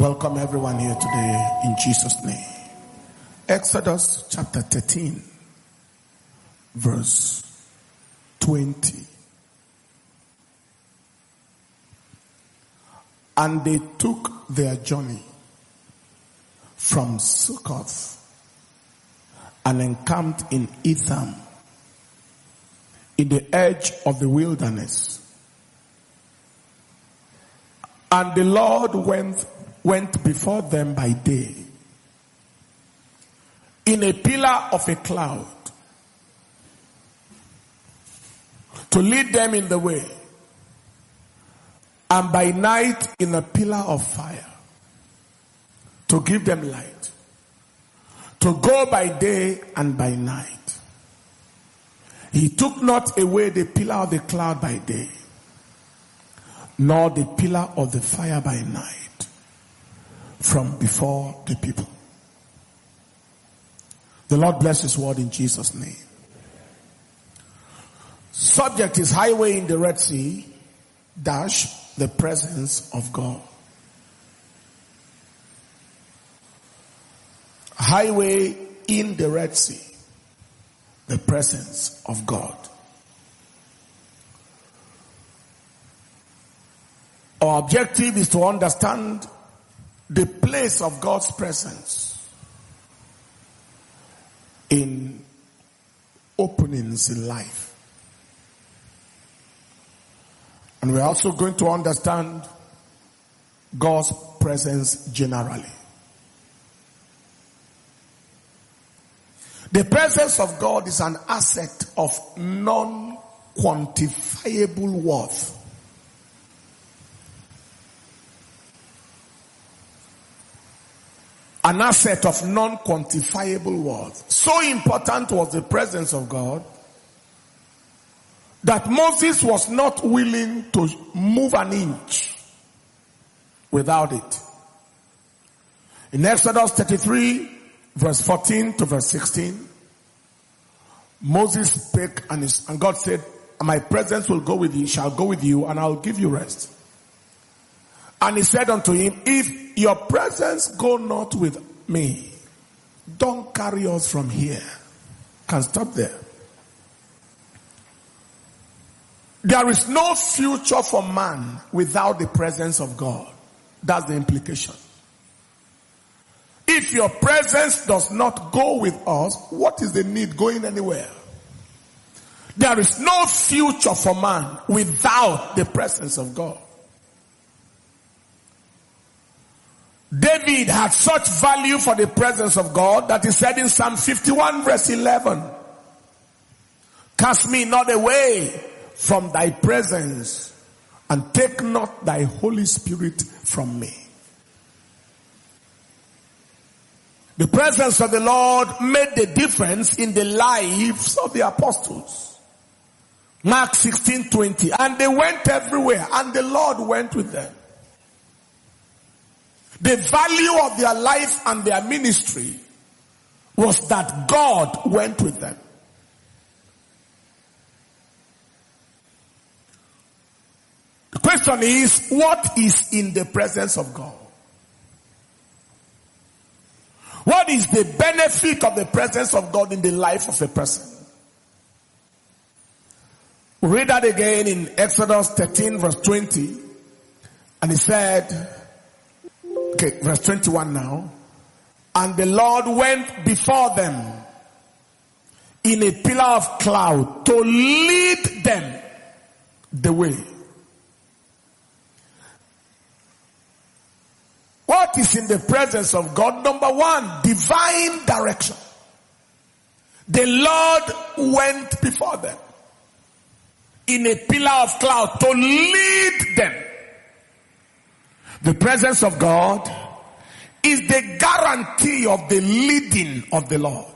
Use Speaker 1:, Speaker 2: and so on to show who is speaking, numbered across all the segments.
Speaker 1: Welcome everyone here today in Jesus' name. Exodus chapter 13, verse 20. And they took their journey from Succoth and encamped in Etham, in the edge of the wilderness. And the Lord went before them by day in a pillar of a cloud to lead them in the way, and by night in a pillar of fire to give them light, to go by day and by night. He took not away the pillar of the cloud by day, nor the pillar of the fire by night from before the people. The Lord bless His word in Jesus' name. Subject is highway in the Red Sea, the presence of God. Highway in the Red Sea, the presence of God. Our objective is to understand the place of God's presence in openings in life. And we're also going to understand God's presence generally. The presence of God is an asset of non-quantifiable worth. An asset of non-quantifiable worth. So important was the presence of God that Moses was not willing to move an inch without it. In Exodus 33, verse 14 to verse 16, Moses spake and God said, my presence will go with you, shall go with you, and I'll give you rest. And he said unto him, if your presence go not with me, don't carry us from here. Can stop there. There is no future for man without the presence of God. That's the implication. If your presence does not go with us, what is the need going anywhere? There is no future for man without the presence of God. David had such value for the presence of God that he said in Psalm 51 verse 11, cast me not away from thy presence, and take not thy Holy Spirit from me. The presence of the Lord made the difference in the lives of the apostles. Mark 16:20, and they went everywhere, and the Lord went with them. The value of their life and their ministry was that God went with them. The question is, what is in the presence of God? What is the benefit of the presence of God in the life of a person? We read that again in Exodus 13 verse 20. And he said, verse 21 now. And the Lord went before them in a pillar of cloud to lead them the way. What is in the presence of God? Number one, divine direction. The Lord went before them in a pillar of cloud to lead them. The presence of God is the guarantee of the leading of the Lord.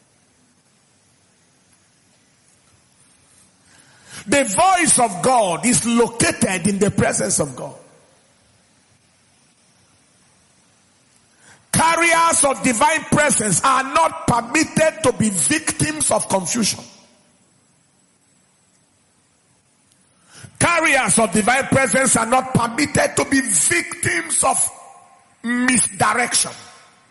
Speaker 1: The voice of God is located in the presence of God. Carriers of divine presence are not permitted to be victims of confusion. Carriers of divine presence are not permitted to be victims of misdirection.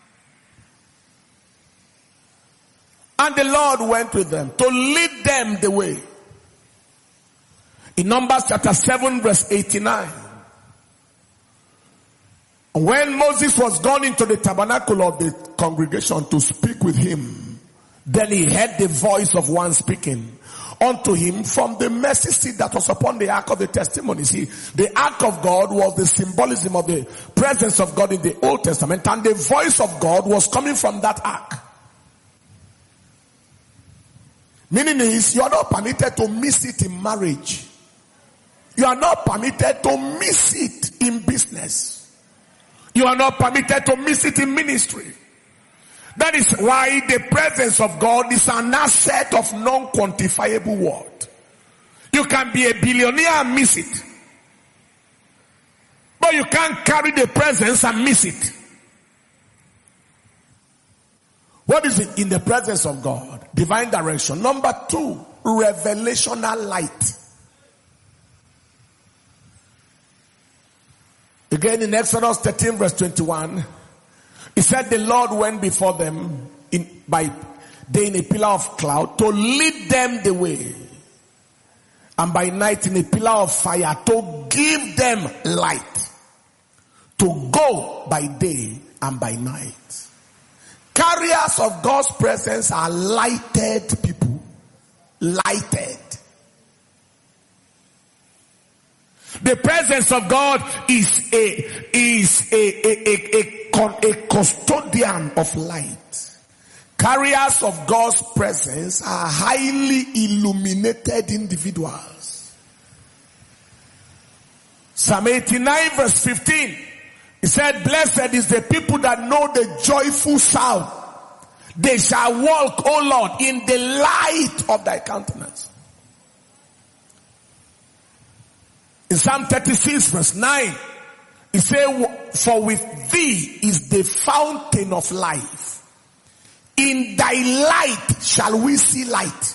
Speaker 1: And the Lord went with them to lead them the way. In Numbers chapter 7 verse 89. When Moses was gone into the tabernacle of the congregation to speak with him, then he heard the voice of one speaking unto him from the mercy seat that was upon the ark of the testimony. See, the ark of God was the symbolism of the presence of God in the Old Testament, and the voice of God was coming from that ark. Meaning is, you are not permitted to miss it in marriage. You are not permitted to miss it in business. You are not permitted to miss it in ministry. That is why the presence of God is an asset of non-quantifiable worth. You can be a billionaire and miss it. But you can't carry the presence and miss it. What is it in the presence of God? Divine direction. Number 2, revelational light. Again in Exodus 13 verse 21, it said the Lord went before them by day in a pillar of cloud to lead them the way, and by night in a pillar of fire to give them light, to go by day and by night. Carriers of God's presence are lighted people. Lighted. The presence of God is a custodian of light. Carriers of God's presence are highly illuminated individuals. Psalm 89 verse 15. He said, blessed is the people that know the joyful sound. They shall walk, O Lord, in the light of thy countenance. In Psalm 36 verse 9, he said, for with thee is the fountain of life. In thy light shall we see light.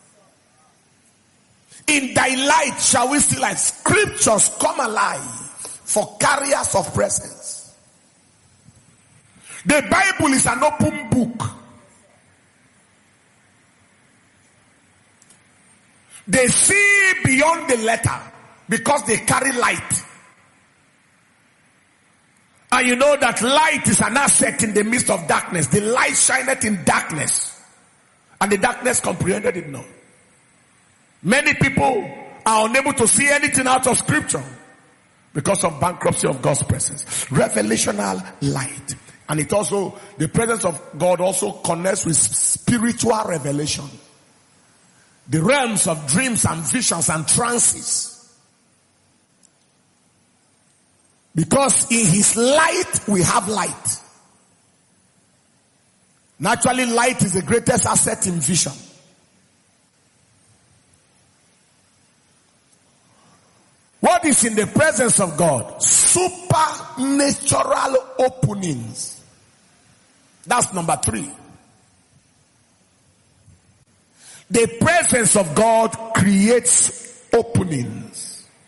Speaker 1: In thy light shall we see light. Scriptures come alive for carriers of presence. The Bible is an open book. They see beyond the letter because they carry light. And you know that light is an asset in the midst of darkness. The light shineth in darkness, and the darkness comprehended it not. Many people are unable to see anything out of scripture because of bankruptcy of God's presence. Revelational light. And it also, the presence of God also connects with spiritual revelation. The realms of dreams and visions and trances. Because in his light, we have light. Naturally, light is the greatest asset in vision. What is in the presence of God? Supernatural openings. That's number 3. The presence of God creates openings.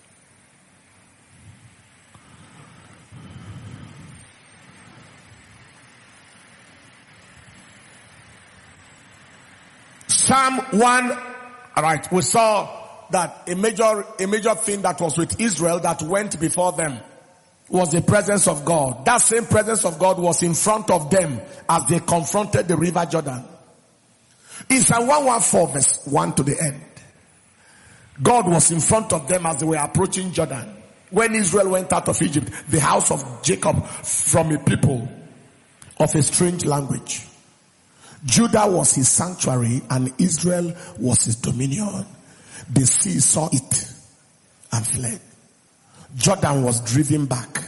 Speaker 1: Psalm 1, alright, we saw that a major thing that was with Israel that went before them was the presence of God. That same presence of God was in front of them as they confronted the river Jordan. In Psalm 114 verse 1 to the end, God was in front of them as they were approaching Jordan. When Israel went out of Egypt, the house of Jacob from a people of a strange language. Judah was his sanctuary and Israel was his dominion. The sea saw it and fled. Jordan was driven back.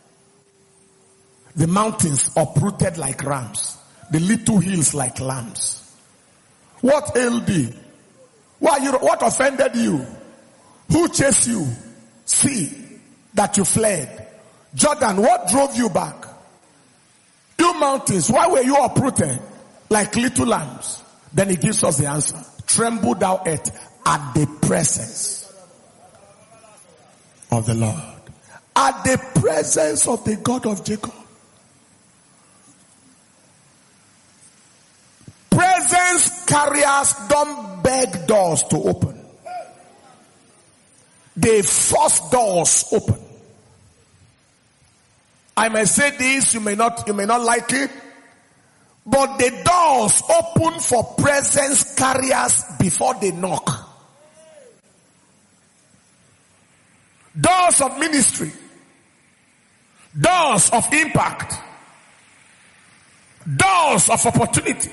Speaker 1: The mountains uprooted like rams. The little hills like lambs. What ailed thee? What offended you? Who chased you? See that you fled. Jordan, what drove you back? You mountains, why were you uprooted like little lambs? Then he gives us the answer. Tremble thou earth at the presence of the Lord. At the presence of the God of Jacob. carriers don't beg doors to open. They force doors open. I may say this, you may not like it, but the doors open for presence carriers before they knock. Doors of ministry, doors of impact, doors of opportunity.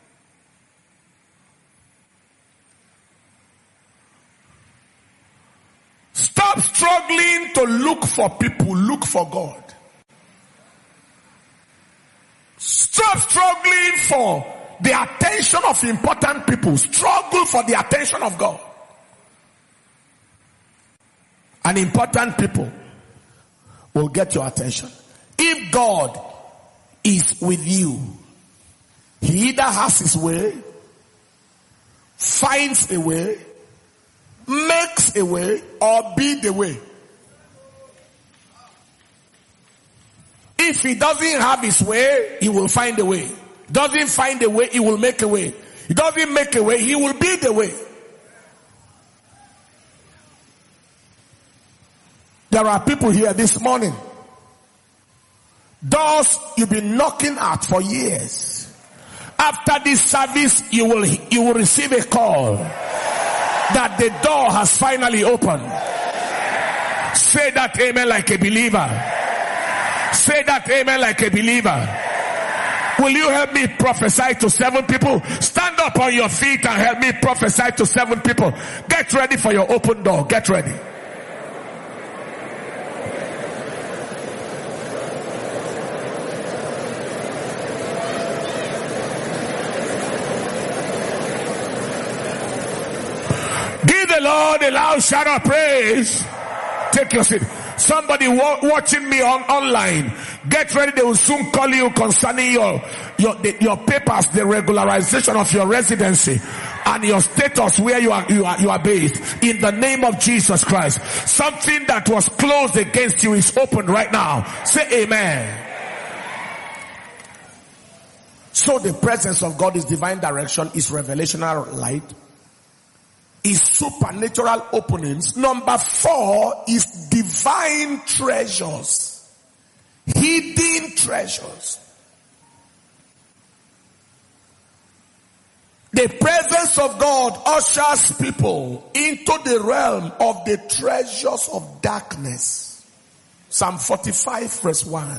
Speaker 1: Stop struggling to look for people, look for God. Stop struggling for the attention of important people, struggle for the attention of God. And important people will get your attention. If God is with you, he either has his way, finds a way, makes a way, or be the way. If he doesn't have his way, he will find a way. Doesn't find a way, he will make a way. He doesn't make a way, he will be the way. There are people here this morning. Doors you've been knocking at for years. After this service, you will receive a call that the door has finally opened. Say that amen like a believer. Say that amen like a believer. Will you help me prophesy to 7 people? Stand up on your feet and help me prophesy to 7 people. Get ready for your open door. Get ready. Give the Lord a loud shout of praise. Take your seat. Somebody watching me online, get ready. They will soon call you concerning your papers, the regularization of your residency and your status where you are based. In the name of Jesus Christ, something that was closed against you is open right now. Say amen. So the presence of God is divine direction, is revelational light, is supernatural openings. Number 4 is divine treasures. Hidden treasures. The presence of God ushers people into the realm of the treasures of darkness. Psalm 45 verse 1.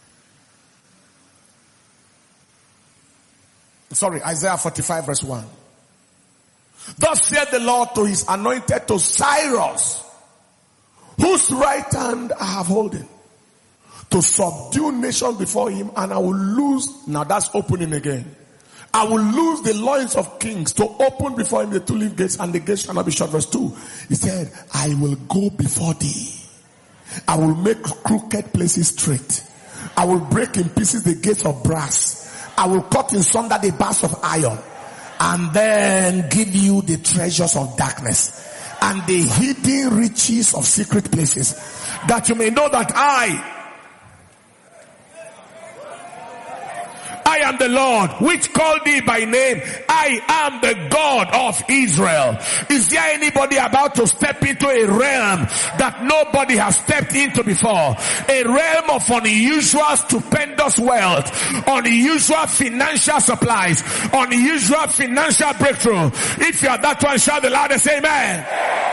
Speaker 1: Isaiah 45 verse 1. Thus said the Lord to his anointed, to Cyrus, whose right hand I have holden, to subdue nations before him, and I will loose, now that's opening again. I will loose the loins of kings, to open before him the 2-leaf gates, and the gates shall not be shut. Verse 2, he said, I will go before thee. I will make crooked places straight. I will break in pieces the gates of brass. I will cut in sunder the bars of iron. And then give you the treasures of darkness and the hidden riches of secret places, that you may know that I am the Lord which called thee by name. I am the God of Israel. Is there anybody about to step into a realm that nobody has stepped into before? A realm of unusual, stupendous wealth, unusual financial supplies, unusual financial breakthrough. If you are that one, shout the loudest amen.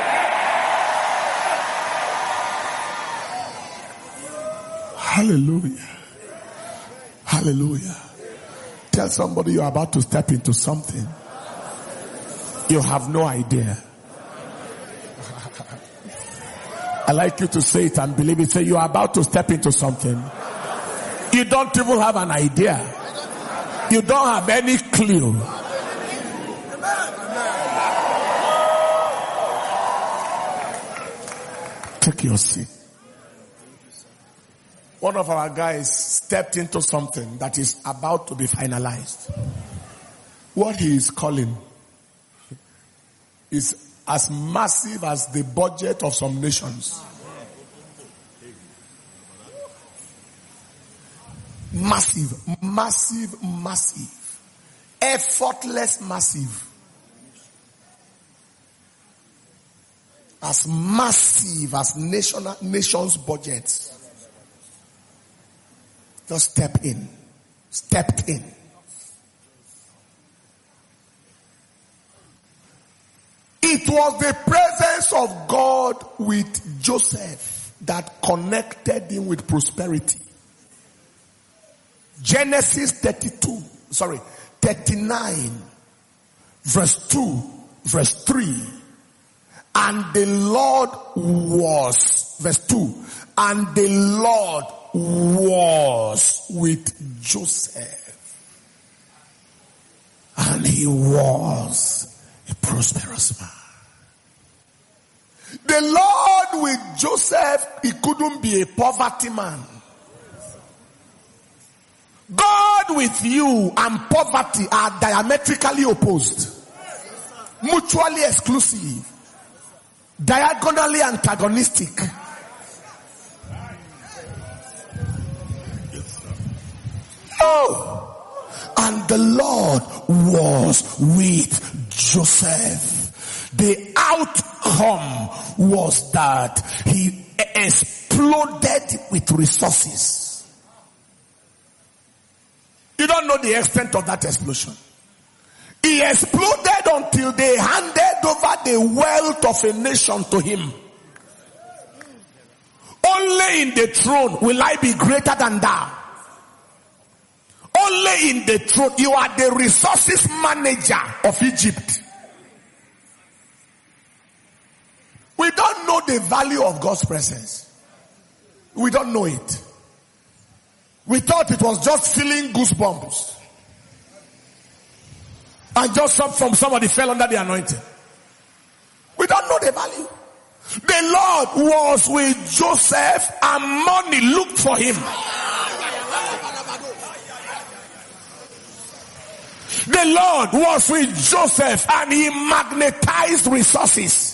Speaker 1: Hallelujah. Hallelujah. Tell somebody you're about to step into something. You have no idea. I like you to say it and believe it. Say you are about to step into something. You don't even have an idea. You don't have any clue. Take your seat. One of our guys stepped into something that is about to be finalized. What he is calling is as massive as the budget of some nations. Massive, massive, massive. Effortless massive. As massive as nations' budgets. Just stepped in. It was the presence of God with Joseph that connected him with prosperity. Genesis 39, verse 2, verse 3. And the Lord was, verse 2, and the Lord was with Joseph. And he was a prosperous man. The Lord with Joseph, he couldn't be a poverty man. God with you and poverty are diametrically opposed. Mutually exclusive. Diagonally antagonistic. Oh! And the Lord was with Joseph. The outcome was that he exploded with resources. You don't know the extent of that explosion. He exploded until they handed over the wealth of a nation to him. Only in the throne will I be greater than thou. Only in the throne. You are the resources manager of Egypt. We don't know the value of God's presence. We don't know it. We thought it was just feeling goosebumps. And just from somebody fell under the anointing. We don't know the value. The Lord was with Joseph and money looked for him. The Lord was with Joseph and he magnetized resources.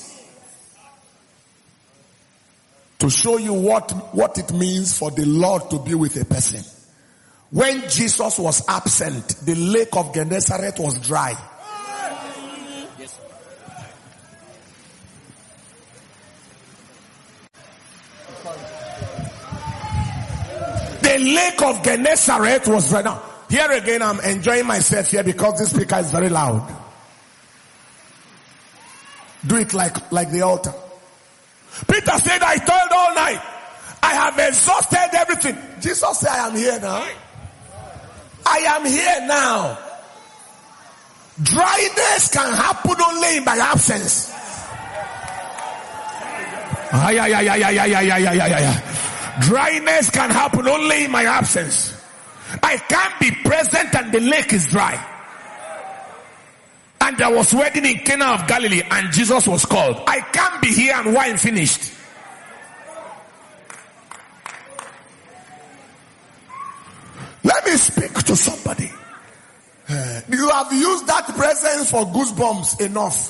Speaker 1: To show you what it means for the Lord to be with a person. When Jesus was absent, the lake of Gennesaret was dry. The lake of Gennesaret was dry. Now, here again, I'm enjoying myself here because this speaker is very loud. Do it like the altar. Peter said, I toiled all night. I have exhausted everything. Jesus said, I am here now. I am here now. Dryness can happen only in my absence. Dryness can happen only in my absence. I can't be present and the lake is dry. And there was wedding in Cana of Galilee and Jesus was called. I can't be here and wine finished. Let me speak to somebody. You have used that presence for goosebumps enough.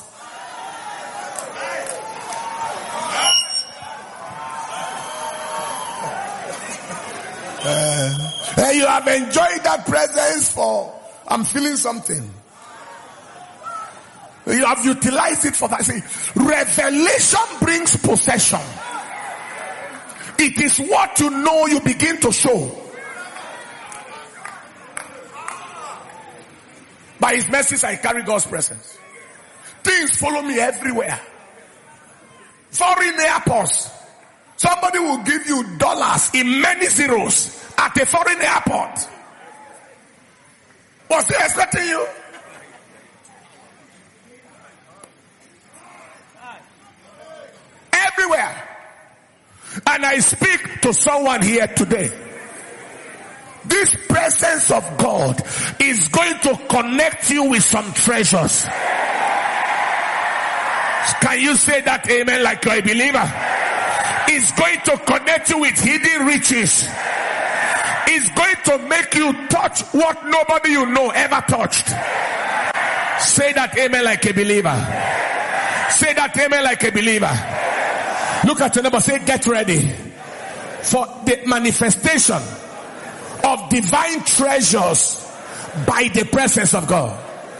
Speaker 1: You have enjoyed that presence for, I'm feeling something. You have utilized it for that. See, revelation brings possession. It is what you know you begin to show. By his mercies I carry God's presence. Things follow me everywhere. Foreign airports. Somebody will give you dollars in many zeros at a foreign airport. Was he expecting you? Everywhere. And I speak to someone here today. This presence of God is going to connect you with some treasures. Can you say that amen like you're a believer? It's going to connect you with hidden riches. It's going to make you touch what nobody you know ever touched. Say that amen like a believer. Say that amen like a believer. Look at your neighbor, say get ready for the manifestation of divine treasures by the presence of God.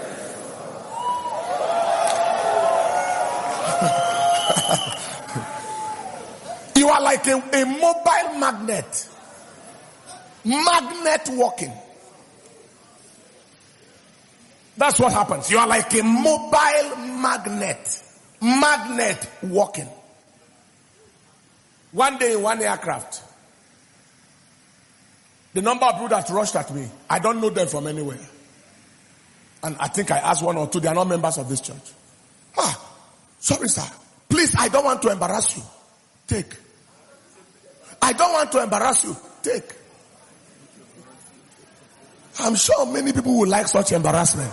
Speaker 1: You are like a mobile magnet. Magnet walking. That's what happens. You are like a mobile magnet. Magnet walking. One day in one aircraft, the number of people that rushed at me, I don't know them from anywhere. And I think I asked one or two, they are not members of this church. Sorry sir, please, I don't want to embarrass you. Take. I don't want to embarrass you. Take. I'm sure many people would like such embarrassment.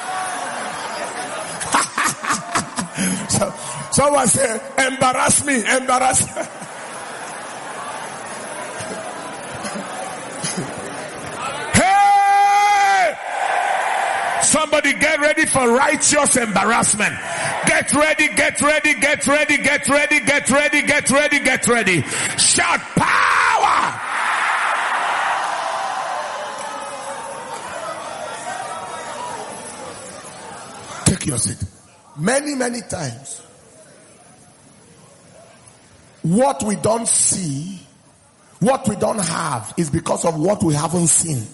Speaker 1: So, someone say, embarrass me, embarrass me. Hey! Somebody get ready for righteous embarrassment. Get ready, get ready, get ready, get ready, get ready, get ready, get ready. Shout power! Take your seat. Many times, what we don't see, what we don't have, is because of what we haven't seen.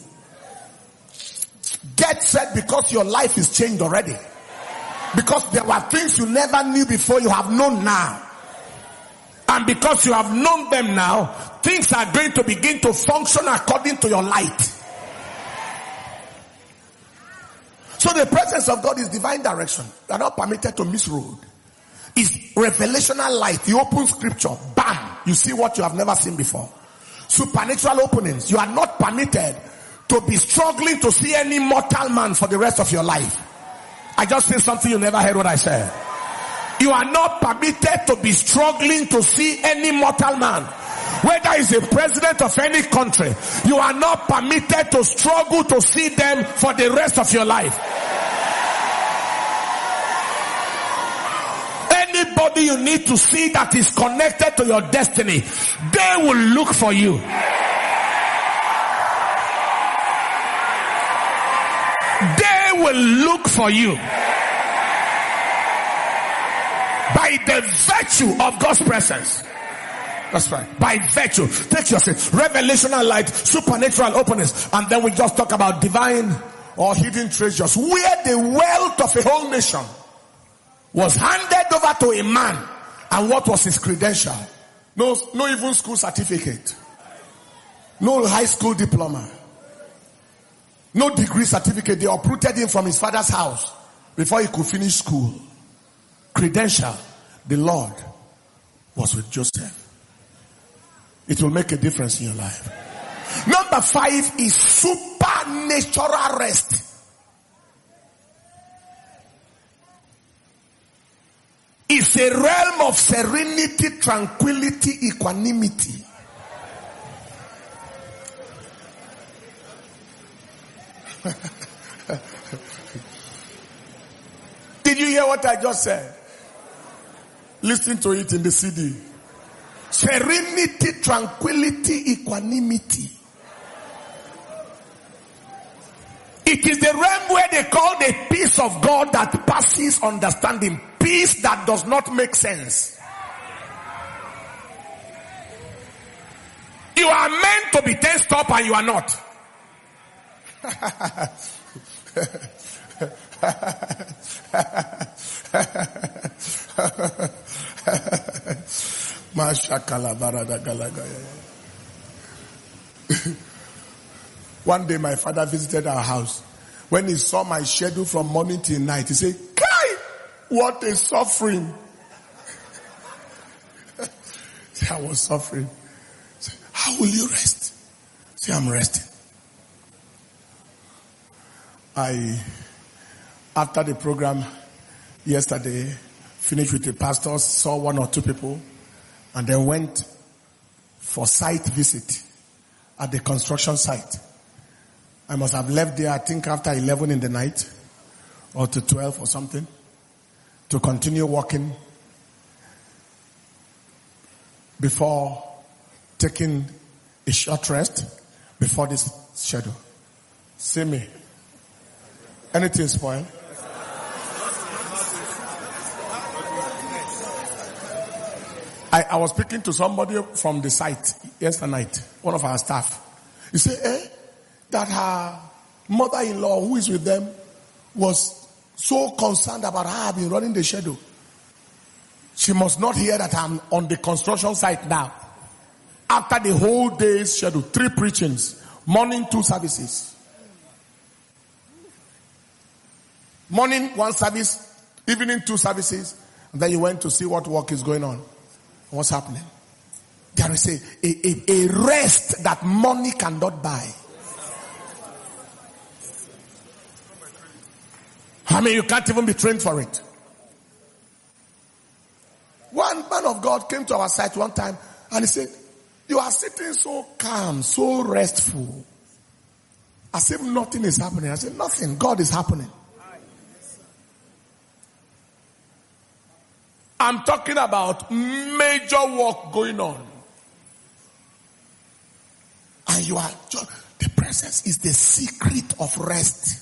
Speaker 1: Get set, because your life is changed already. Because there were things you never knew before, you have known now. And because you have known them now, things are going to begin to function according to your light. So the presence of God is divine direction. You are not permitted to miss road. It's revelational light. You open scripture, bam, you see what you have never seen before. Supernatural openings. You are not permitted to be struggling to see any mortal man for the rest of your life. I just said something you never heard what I said. You are not permitted to be struggling to see any mortal man. Whether it's a president of any country, you are not permitted to struggle to see them for the rest of your life. Anybody you need to see that is connected to your destiny, they will look for you. They will look for you. By the virtue of God's presence. That's right. By virtue. Take your seat. Revelational light, supernatural openness. And then we just talk about divine or hidden treasures. Where the wealth of a whole nation was handed over to a man. And what was his credential? No even school certificate. No high school diploma. No degree certificate. They uprooted him from his father's house before he could finish school. Credential. The Lord was with Joseph. It will make a difference in your life. Number 5 is supernatural rest. It's a realm of serenity, tranquility, equanimity. Did you hear what I just said? Listen to it in the CD. Serenity, tranquility, equanimity. It is the realm where they call the peace of God that passes understanding. Peace that does not make sense. You are meant to be tensed up and you are not. One day my father visited our house. When he saw my schedule from morning till night, he said, "Kai, what a suffering." I was suffering. Say, "How will you rest?" Say, "I'm resting." After the program yesterday, finished with the pastors, saw 1 or 2 people, and then went for site visit at the construction site. I must have left there, I think after 11 in the night, or to 12 or something, to continue working before taking a short rest before this schedule. See me. Anything spoil? I was speaking to somebody from the site yesterday night, one of our staff. He said, that her mother-in-law who is with them was so concerned about her having running the shadow. She must not hear that I'm on the construction site now. After the whole day's schedule, 3 preachings, morning 2 services. Morning 1 service, evening 2 services, and then you went to see what work is going on. What's happening? There is a rest that money cannot buy. I mean, you can't even be trained for it. One man of God came to our site one time and he said, you are sitting so calm, so restful, as if nothing is happening. I said, nothing. God is happening. I'm talking about major work going on. And you are just, the presence is the secret of rest.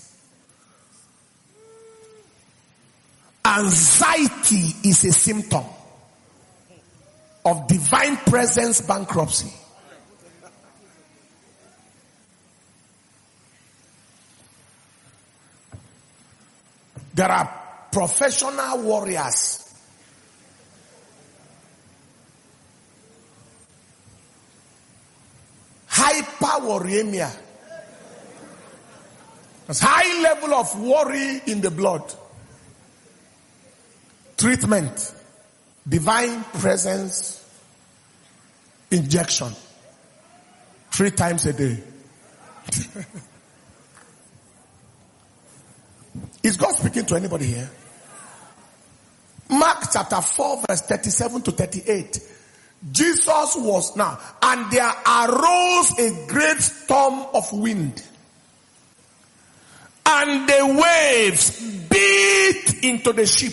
Speaker 1: Anxiety is a symptom of divine presence bankruptcy. There are professional warriors. Hyperwarriemia. There's high level of worry in the blood. Treatment. Divine presence injection 3 times a day. Is God speaking to anybody here? Mark chapter 4 verse 37 to 38. Jesus was now, and there arose a great storm of wind, and the waves beat into the ship,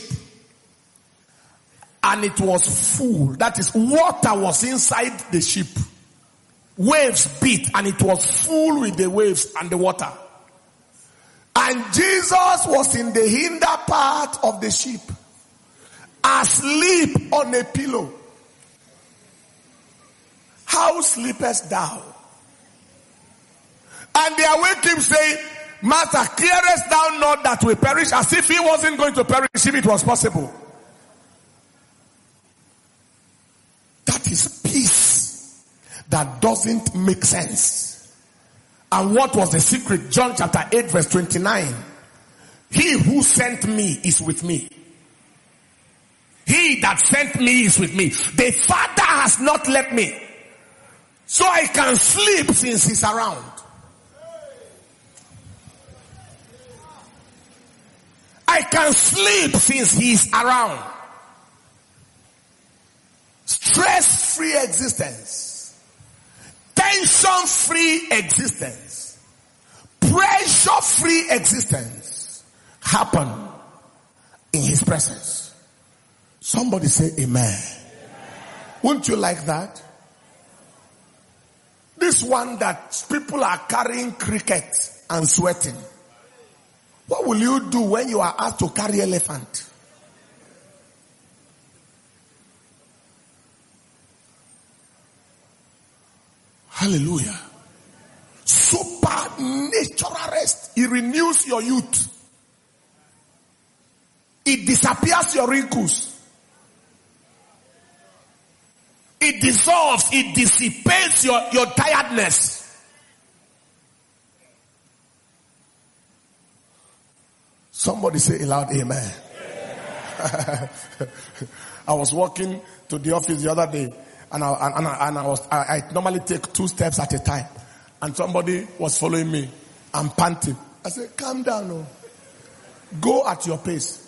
Speaker 1: and it was full. That is, water was inside the ship. Waves beat, and it was full with the waves and the water. And Jesus was in the hinder part of the ship, asleep on a pillow. How sleepest thou? And they awake him saying, Master, carest thou not that we perish? As if he wasn't going to perish if it was possible. That is peace that doesn't make sense. And what was the secret? John chapter 8 verse 29. He who sent me is with me. He that sent me is with me. The Father has not left me, so I can sleep since he's around. I can sleep since he's around. Stress-free existence. Tension-free existence. Pressure-free existence happen in his presence. Somebody say amen. Wouldn't you like that? This one that people are carrying cricket and sweating. What will you do when you are asked to carry elephant? Hallelujah. Supernatural rest. It renews your youth. It disappears your wrinkles. It dissolves, it dissipates your tiredness. Somebody say aloud, amen. I was walking to the office the other day, and I normally take 2 steps at a time, and somebody was following me. I'm panting. I said, calm down, no. Go at your pace.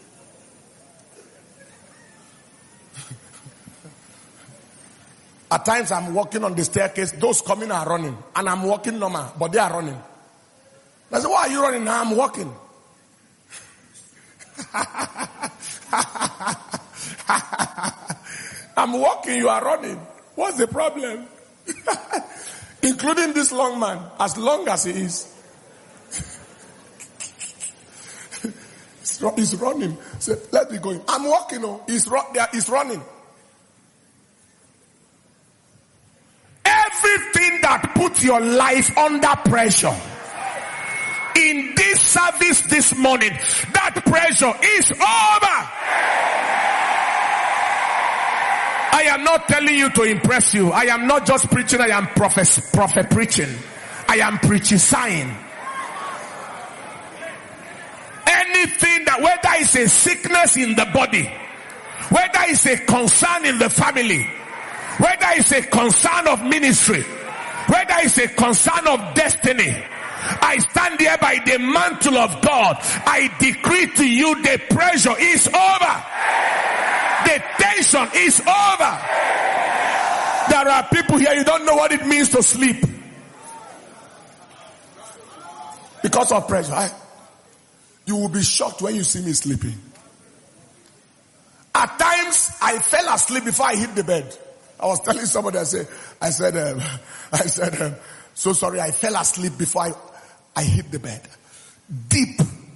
Speaker 1: At times I'm walking on the staircase, those coming are running, and I'm walking normal, but they are running. I said, why are you running? Now I'm walking. I'm walking, you are running. What's the problem? Including this long man, as long as he is. He's running. Say, let me go. I'm walking. Oh, he's running. Everything that puts your life under pressure in this service this morning, that pressure is over. I am not telling you to impress you. I am not just preaching. I am prophet preaching. I am preaching sign. Anything that, whether it's a sickness in the body, whether it's a concern in the family, whether it's a concern of ministry, whether it's a concern of destiny, I stand here by the mantle of God. I decree to you the pressure is over. The tension is over. There are people here, you don't know what it means to sleep because of pressure. You will be shocked when you see me sleeping. At times, I fell asleep before I hit the bed. I was telling somebody, I said, so sorry, I fell asleep before I hit the bed. Deep.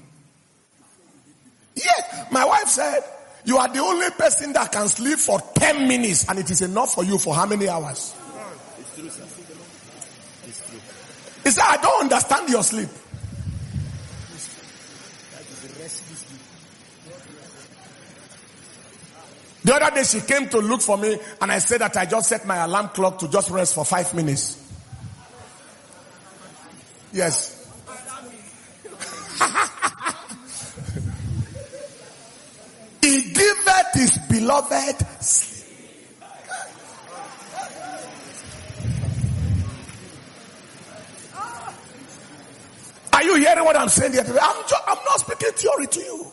Speaker 1: Yes, my wife said, you are the only person that can sleep for 10 minutes and it is enough for you for how many hours? He said, I don't understand your sleep. The other day she came to look for me and I said that I just set my alarm clock to just rest for 5 minutes. Yes. He giveth his beloved sleep. Are you hearing what I'm saying here today? I'm not speaking theory to you.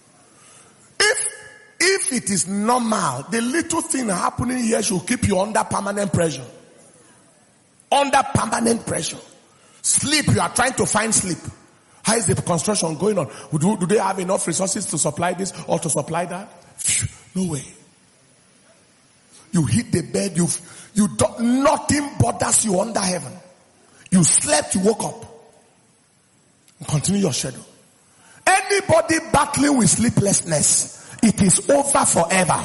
Speaker 1: If it is normal, the little thing happening here should keep you under permanent pressure. Under permanent pressure. Sleep, you are trying to find sleep. How is the construction going on? Do they have enough resources to supply this or to supply that? No way. You hit the bed, nothing bothers you under heaven. You slept, you woke up. Continue your schedule. Anybody battling with sleeplessness, it is over forever.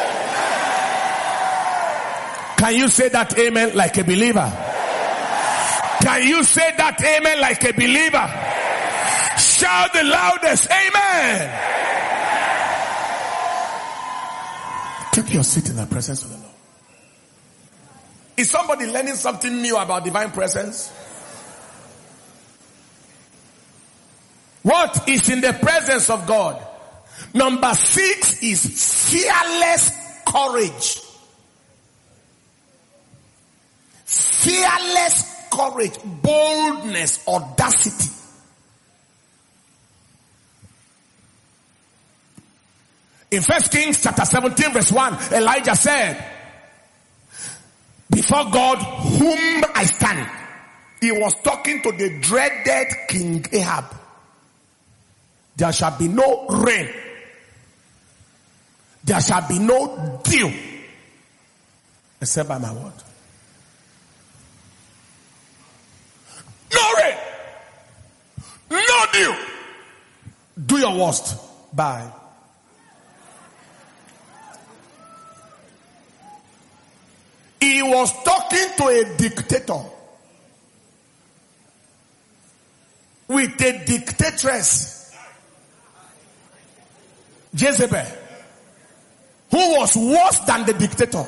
Speaker 1: Can you say that amen like a believer? Can you say that amen like a believer? Shout the loudest, amen. Take your seat in the presence of the Lord. Is somebody learning something new about divine presence? What is in the presence of God? Number 6 is fearless courage. Fearless courage, boldness, audacity. In 1 Kings chapter 17 verse 1, Elijah said, before God whom I stand. He was talking to the dreaded King Ahab. There shall be no rain. There shall be no dew except by my word. No rain. No dew. Do your worst. Bye. He was talking to a dictator with a dictatress, Jezebel, who was worse than the dictator.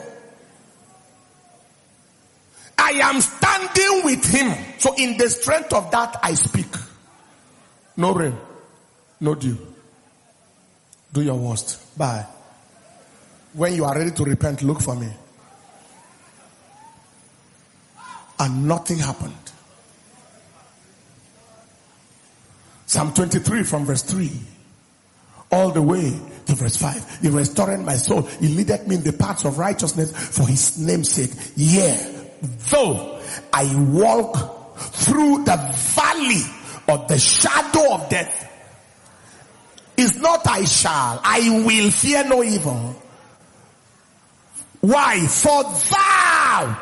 Speaker 1: I am standing with him. So in the strength of that I speak. No rain, no dew. Do your worst. Bye. When you are ready to repent, look for me. And nothing happened. Psalm 23 from verse 3 all the way to verse 5. He restored my soul. He leadeth me in the paths of righteousness for his name's sake. Yea, though I walk through the valley of the shadow of death, it's not I shall, I will fear no evil. Why? For thou,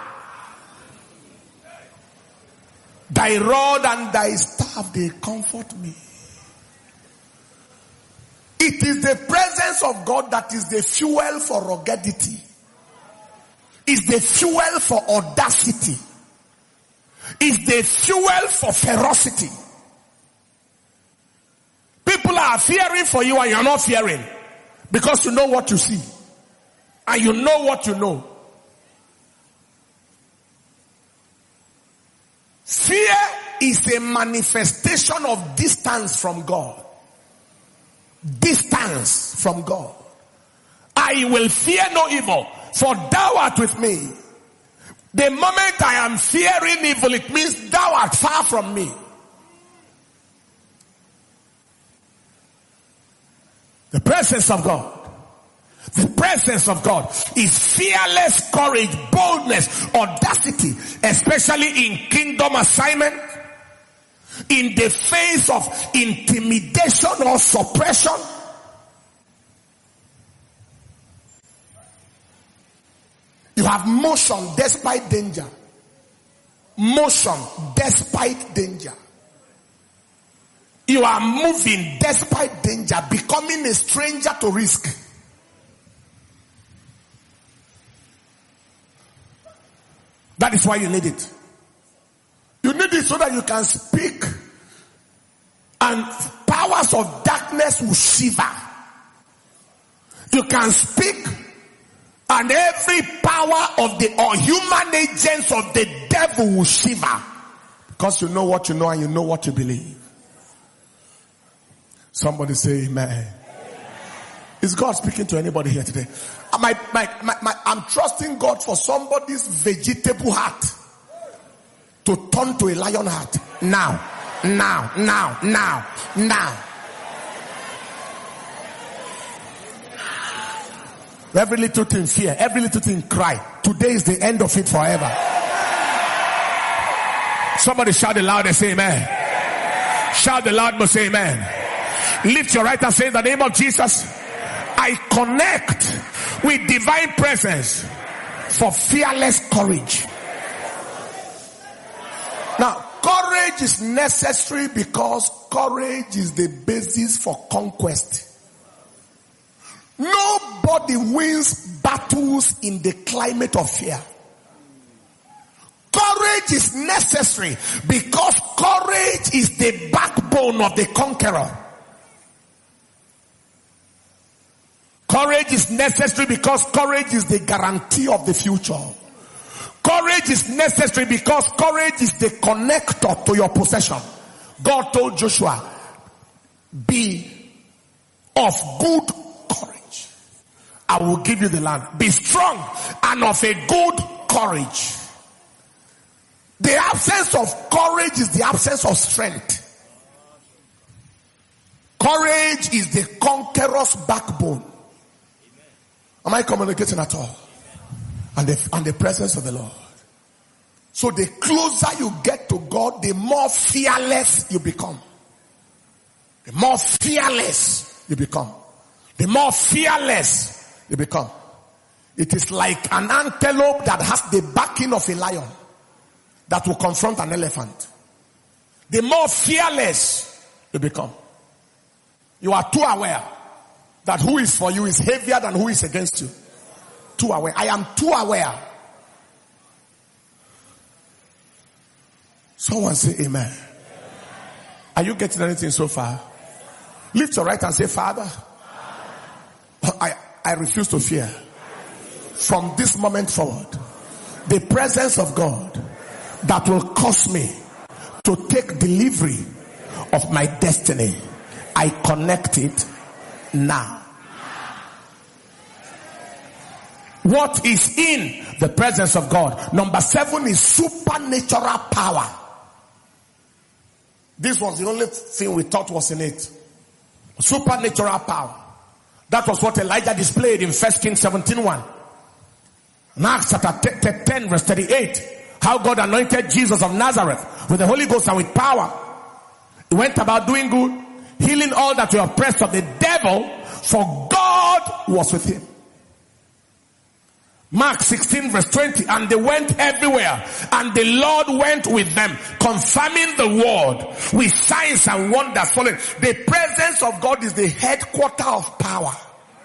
Speaker 1: thy rod and thy staff, they comfort me. It is the presence of God that is the fuel for ruggedity. It's the fuel for audacity. It's the fuel for ferocity. People are fearing for you and you're not fearing. Because you know what you see. And you know what you know. Fear is a manifestation of distance from God. Distance from God. I will fear no evil, for thou art with me. The moment I am fearing evil, it means thou art far from me. The presence of God. The presence of God is fearless courage, boldness, audacity, especially in kingdom assignment, in the face of intimidation or suppression. You have motion despite danger. Motion despite danger. You are moving despite danger, becoming a stranger to risk. That is why you need it. You need it so that you can speak and powers of darkness will shiver. You can speak and every power of the unhuman agents of the devil will shiver. Because you know what you know and you know what you believe. Somebody say amen. Is God speaking to anybody here today? I'm trusting God for somebody's vegetable heart to turn to a lion heart. Now. Every little thing fear, every little thing cry. Today is the end of it forever. Somebody shout it loud and say amen. Shout the loud and say amen. Lift your right hand, say in the name of Jesus, I connect with divine presence for fearless courage. Now, courage is necessary because courage is the basis for conquest. Nobody wins battles in the climate of fear. Courage is necessary because courage is the backbone of the conqueror. Courage is necessary because courage is the guarantee of the future. Courage is necessary because courage is the connector to your possession. God told Joshua, be of good courage. I will give you the land. Be strong and of a good courage. The absence of courage is the absence of strength. Courage is the conqueror's backbone. Am I communicating at all? And the presence of the Lord. So the closer you get to God, the more fearless you become. The more fearless you become. The more fearless you become. It is like an antelope that has the backing of a lion that will confront an elephant. The more fearless you become. You are too aware that who is for you is heavier than who is against you. Too aware. I am too aware. Someone say amen. Are you getting anything so far? Lift your right hand and say, Father, I refuse to fear. From this moment forward, the presence of God that will cause me to take delivery of my destiny, I connect it now. What is in the presence of God? Number 7 is supernatural power. This was the only thing we thought was in it. Supernatural power. That was what Elijah displayed in 1 Kings 17:1. In Acts chapter 10 verse 38. How God anointed Jesus of Nazareth with the Holy Ghost and with power. He went about doing good, healing all that were oppressed of the devil, for God was with him. Mark 16 verse 20, and they went everywhere, and the Lord went with them, confirming the word with signs and wonders following. The presence of God is the headquarter of power.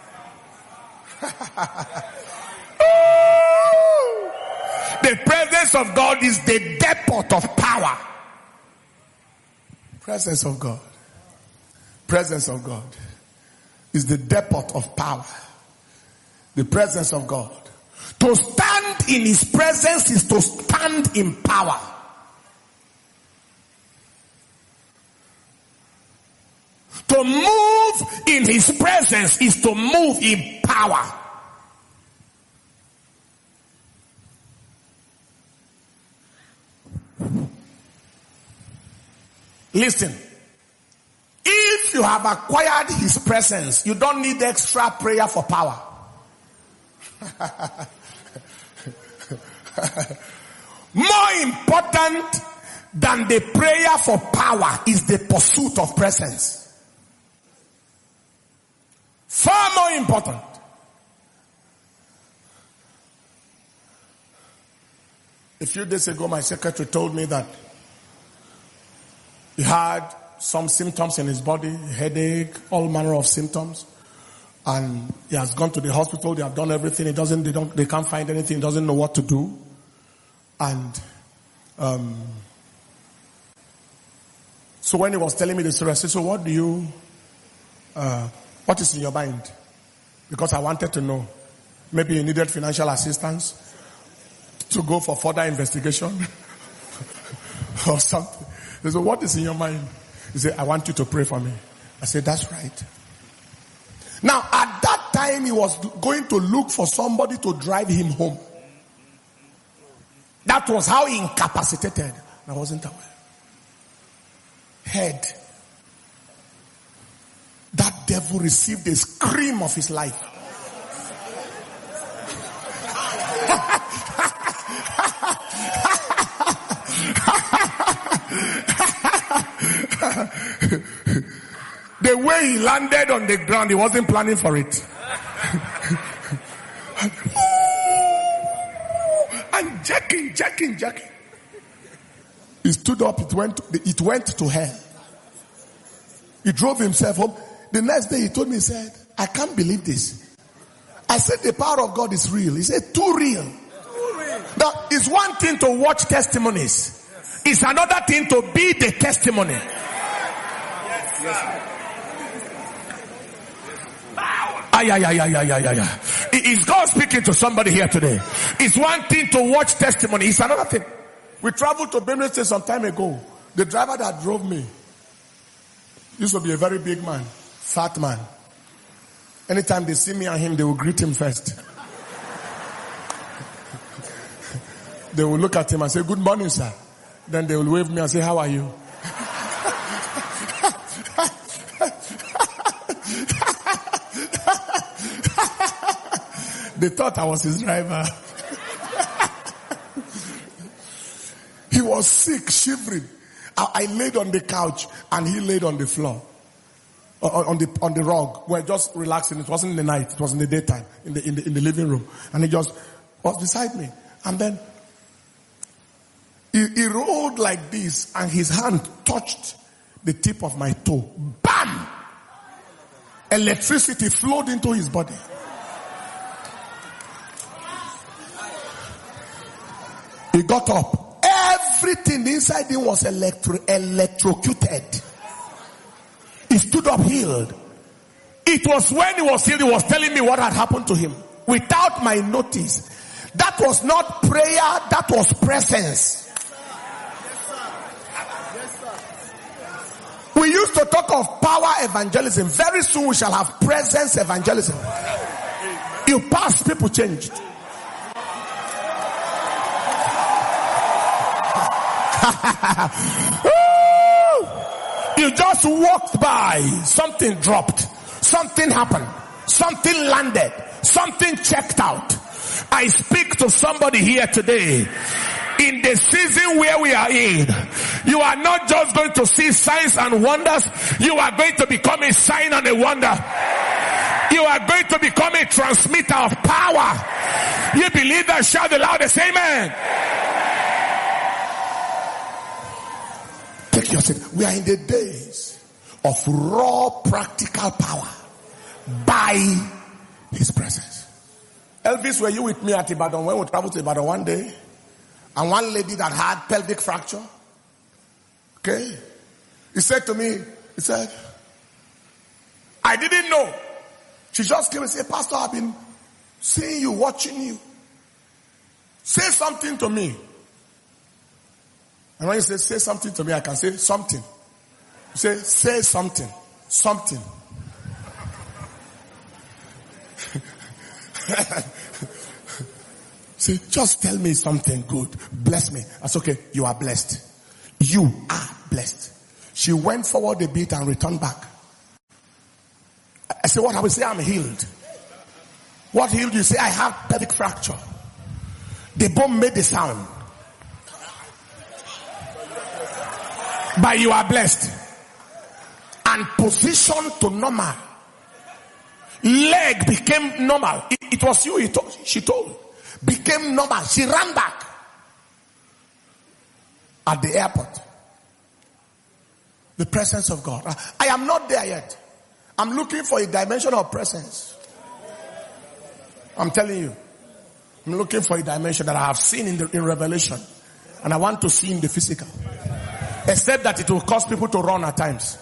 Speaker 1: The presence of God is the depot of power. Presence of God. Presence of God is the depot of power. The presence of God. To stand in His presence is to stand in power. To move in His presence is to move in power. Listen. If you have acquired His presence, you don't need extra prayer for power. More important than the prayer for power is the pursuit of presence. Far more important. A few days ago, my secretary told me that he had some symptoms in his body, headache, all manner of symptoms. And he has gone to the hospital. They have done everything. They can't find anything. He doesn't know what to do. And, so when he was telling me the story, I said, so what is in your mind? Because I wanted to know. Maybe he needed financial assistance to go for further investigation or something. He said, what is in your mind? He said, I want you to pray for me. I said, that's right. Now, at that time, he was going to look for somebody to drive him home. That was how he incapacitated. I wasn't aware. Head. That devil received a scream of his life. The way he landed on the ground, he wasn't planning for it. And jacking. He stood up, it went to hell. He drove himself home. The next day he told me, he said, I can't believe this. I said, the power of God is real. He said, too real. Now, it's one thing to watch testimonies. It's another thing to be the testimony. Yes. Is God speaking to somebody here today? It's one thing to watch testimony. It's another thing. We traveled to Benue State some time ago. The driver that drove me used to be a very big man, fat man. Anytime they see me and him, they will greet him first. They will look at him and say, good morning, sir. Then they will wave me and say, how are you? They thought I was his driver. He was sick, shivering. I laid on the couch and he laid on the floor. On the rug. We were just relaxing. It wasn't in the night. It was in the daytime. In the living room. And he just was beside me. And then he rolled like this and his hand touched the tip of my toe. Bam! Electricity flowed into his body. He got up. Everything inside him was electrocuted. He stood up healed. It was when he was healed, he was telling me what had happened to him. Without my notice. That was not prayer, that was presence. We used to talk of power evangelism. Very soon we shall have presence evangelism. You pass, people changed. You just walked by, something dropped, something happened, something landed, something checked out. I speak to somebody here today. In the season where we are in, you are not just going to see signs and wonders, you are going to become a sign and a wonder. You are going to become a transmitter of power. You believe that? Shout the loudest amen. Take your seat. We are in the days of raw practical power by his presence. Elvis, were you with me at Ibadan when we traveled to Ibadan one day? And one lady that had pelvic fracture. Okay. He said to me, he said, I didn't know. She just came and said, Pastor, I've been seeing you, watching you. Say something to me. And when you say something to me, I can say something. You say something. Something. Say, just tell me something good. Bless me. That's okay. You are blessed. You are blessed. She went forward a bit and returned back. I said, what? I will say I'm healed. What healed you? Say, I have pelvic fracture. The bone made the sound. But you are blessed. And position to normal. Leg became normal. It was you, she told. Became normal. She ran back. At the airport. The presence of God. I am not there yet. I'm looking for a dimension of presence. I'm telling you. I'm looking for a dimension that I have seen in Revelation. And I want to see in the physical. Except that it will cause people to run at times.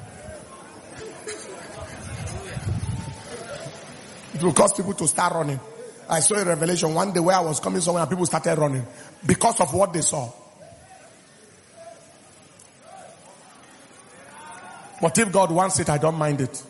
Speaker 1: It will cause people to start running. I saw a revelation one day where I was coming somewhere and people started running. Because of what they saw. But if God wants it, I don't mind it.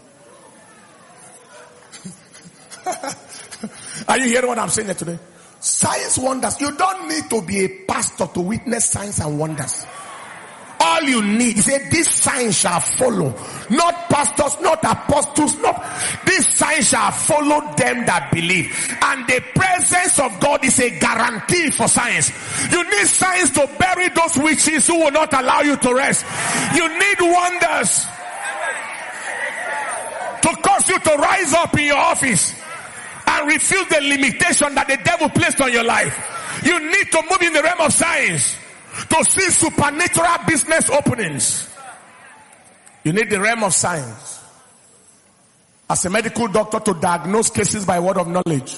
Speaker 1: Are you hearing what I'm saying here today? Signs, wonders. You don't need to be a pastor to witness signs and wonders. All you need is this sign shall follow. Not pastors, not apostles, this sign shall follow them that believe. And the presence of God is a guarantee for signs. You need signs to bury those witches who will not allow you to rest. You need wonders to cause you to rise up in your office and refuse the limitation that the devil placed on your life. You need to move in the realm of signs to see supernatural business openings. You need the realm of signs. As a medical doctor, to diagnose cases by word of knowledge.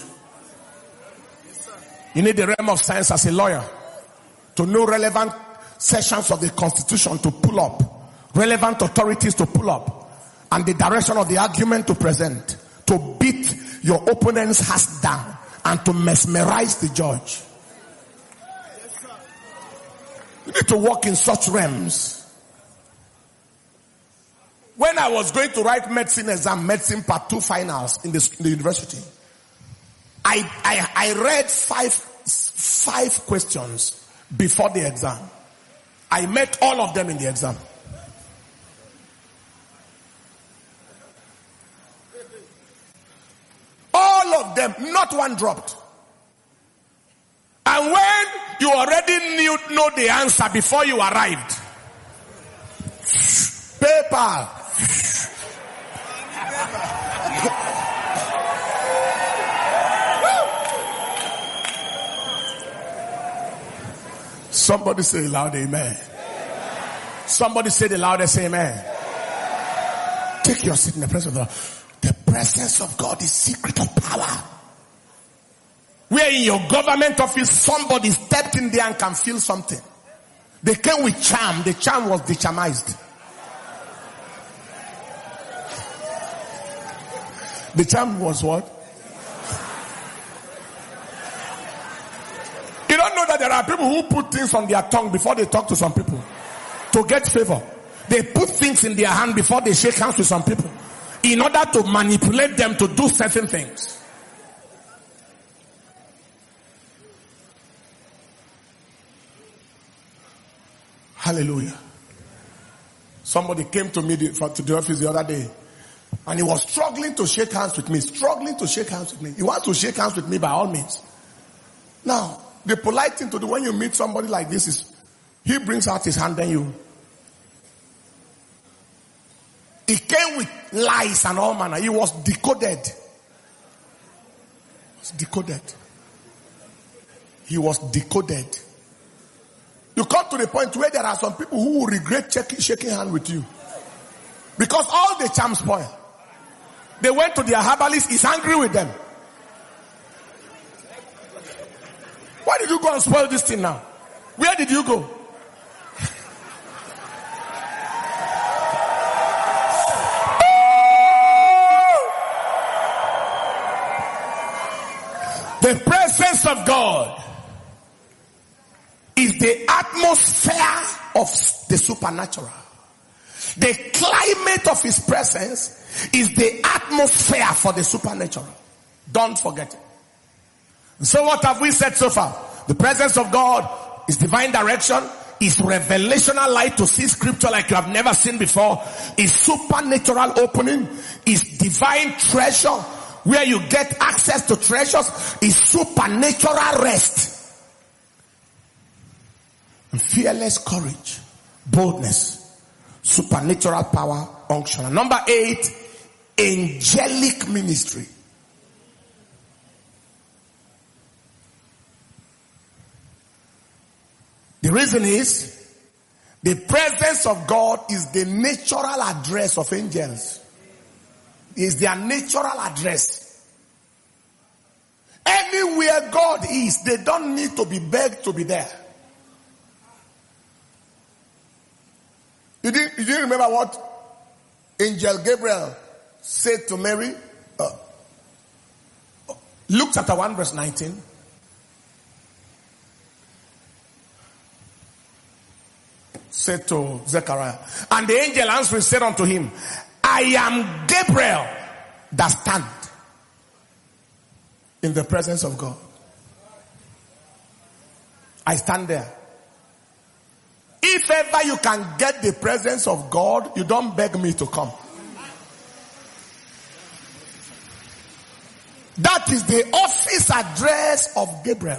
Speaker 1: You need the realm of signs as a lawyer to know relevant sections of the Constitution to pull up, relevant authorities to pull up, and the direction of the argument to present, to beat your opponent's hands down and to mesmerize the judge. You need to walk in such realms. When I was going to write medicine exam, medicine part 2 finals in the university, I read five questions before the exam. I met all of them in the exam. All of them, not one dropped. And when you already know the answer before you arrived, paper. Somebody say loud amen. Somebody say the loudest amen. Take your seat in the presence of the Lord. The presence of God is secret of power. Where in your government office, somebody stepped in there and can feel something. They came with charm. The charm was decharmized. The charm was what? You don't know that there are people who put things on their tongue before they talk to some people to get favor. They put things in their hand before they shake hands with some people in order to manipulate them to do certain things. Hallelujah. Somebody came to me to the office the other day and he was struggling to shake hands with me. He wants to shake hands with me by all means. Now, the polite thing to do when you meet somebody like this is he brings out his hand, then you. He came with lies and all manner. He was decoded. He was decoded. You come to the point where there are some people who will regret shaking hands with you. Because all the charms spoil. They went to their herbalist, he's angry with them. Why did you go and spoil this thing now? Where did you go? The presence of God is the atmosphere of the supernatural. The climate of his presence is the atmosphere for the supernatural. Don't forget it. So what have we said so far? The presence of God is divine direction, is revelational light to see scripture like you have never seen before, is supernatural opening, is divine treasure where you get access to treasures, is supernatural rest. And fearless courage, boldness, supernatural power, unction. And number 8, angelic ministry. The reason is, the presence of God is the natural address of angels. Is their natural address. Anywhere God is, they don't need to be begged to be there. You didn't remember what Angel Gabriel said to Mary? Luke chapter 1 verse 19. Said to Zechariah. And the angel answering said unto him, I am Gabriel that stand in the presence of God. I stand there. If ever you can get the presence of God, you don't beg me to come. That is the office address of Gabriel.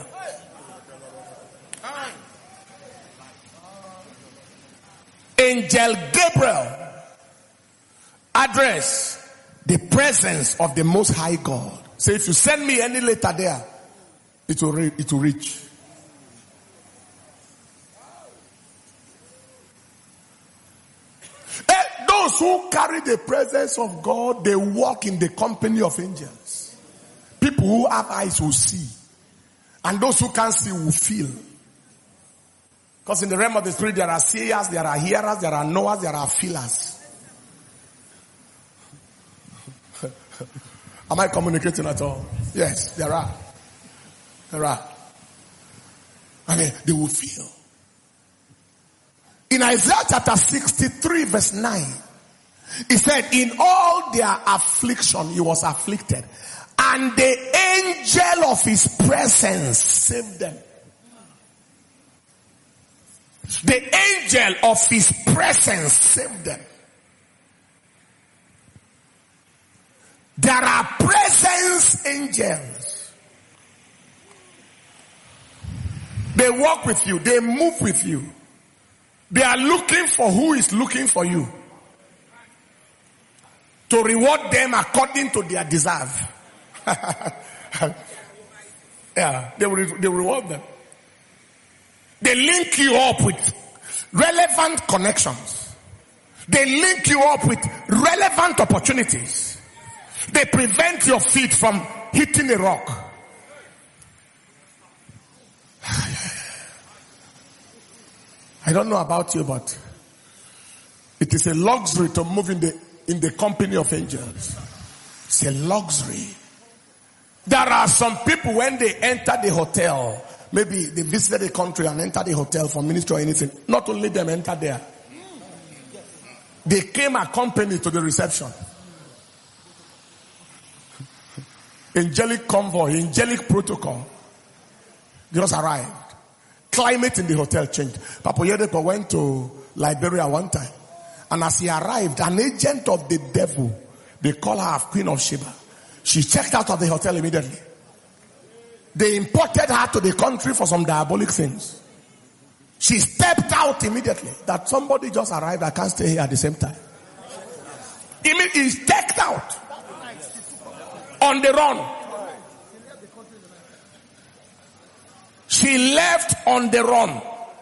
Speaker 1: Angel Gabriel address the presence of the Most High God. So if you send me any letter there, it will reach. Those who carry the presence of God, they walk in the company of angels. People who have eyes will see. And those who can't see will feel. Because in the realm of the spirit, there are seers, there are hearers, there are knowers, there are feelers. Am I communicating at all? Yes, there are. There are. And they will feel. In Isaiah chapter 63 verse 9, he said, in all their affliction, he was afflicted. And the angel of his presence saved them. The angel of his presence saved them. There are presence angels. They walk with you. They move with you. They are looking for who is looking for you. To reward them according to their deserve. Yeah, they will reward them. They link you up with relevant connections. They link you up with relevant opportunities. They prevent your feet from hitting a rock. I don't know about you, but it is a luxury to move in the company of angels. It's a luxury. There are some people when they enter the hotel, maybe they visited the country and entered the hotel for ministry or anything. Not only them enter there. They came accompanied to the reception. Angelic convoy, angelic protocol. They just arrived. Climate in the hotel changed. Papa Oyedepo went to Liberia one time. And as he arrived, an agent of the devil, they call her Queen of Sheba. She checked out of the hotel immediately. They imported her to the country for some diabolic things. She stepped out immediately. That somebody just arrived, I can't stay here at the same time. He's decked out. On the run. She left on the run.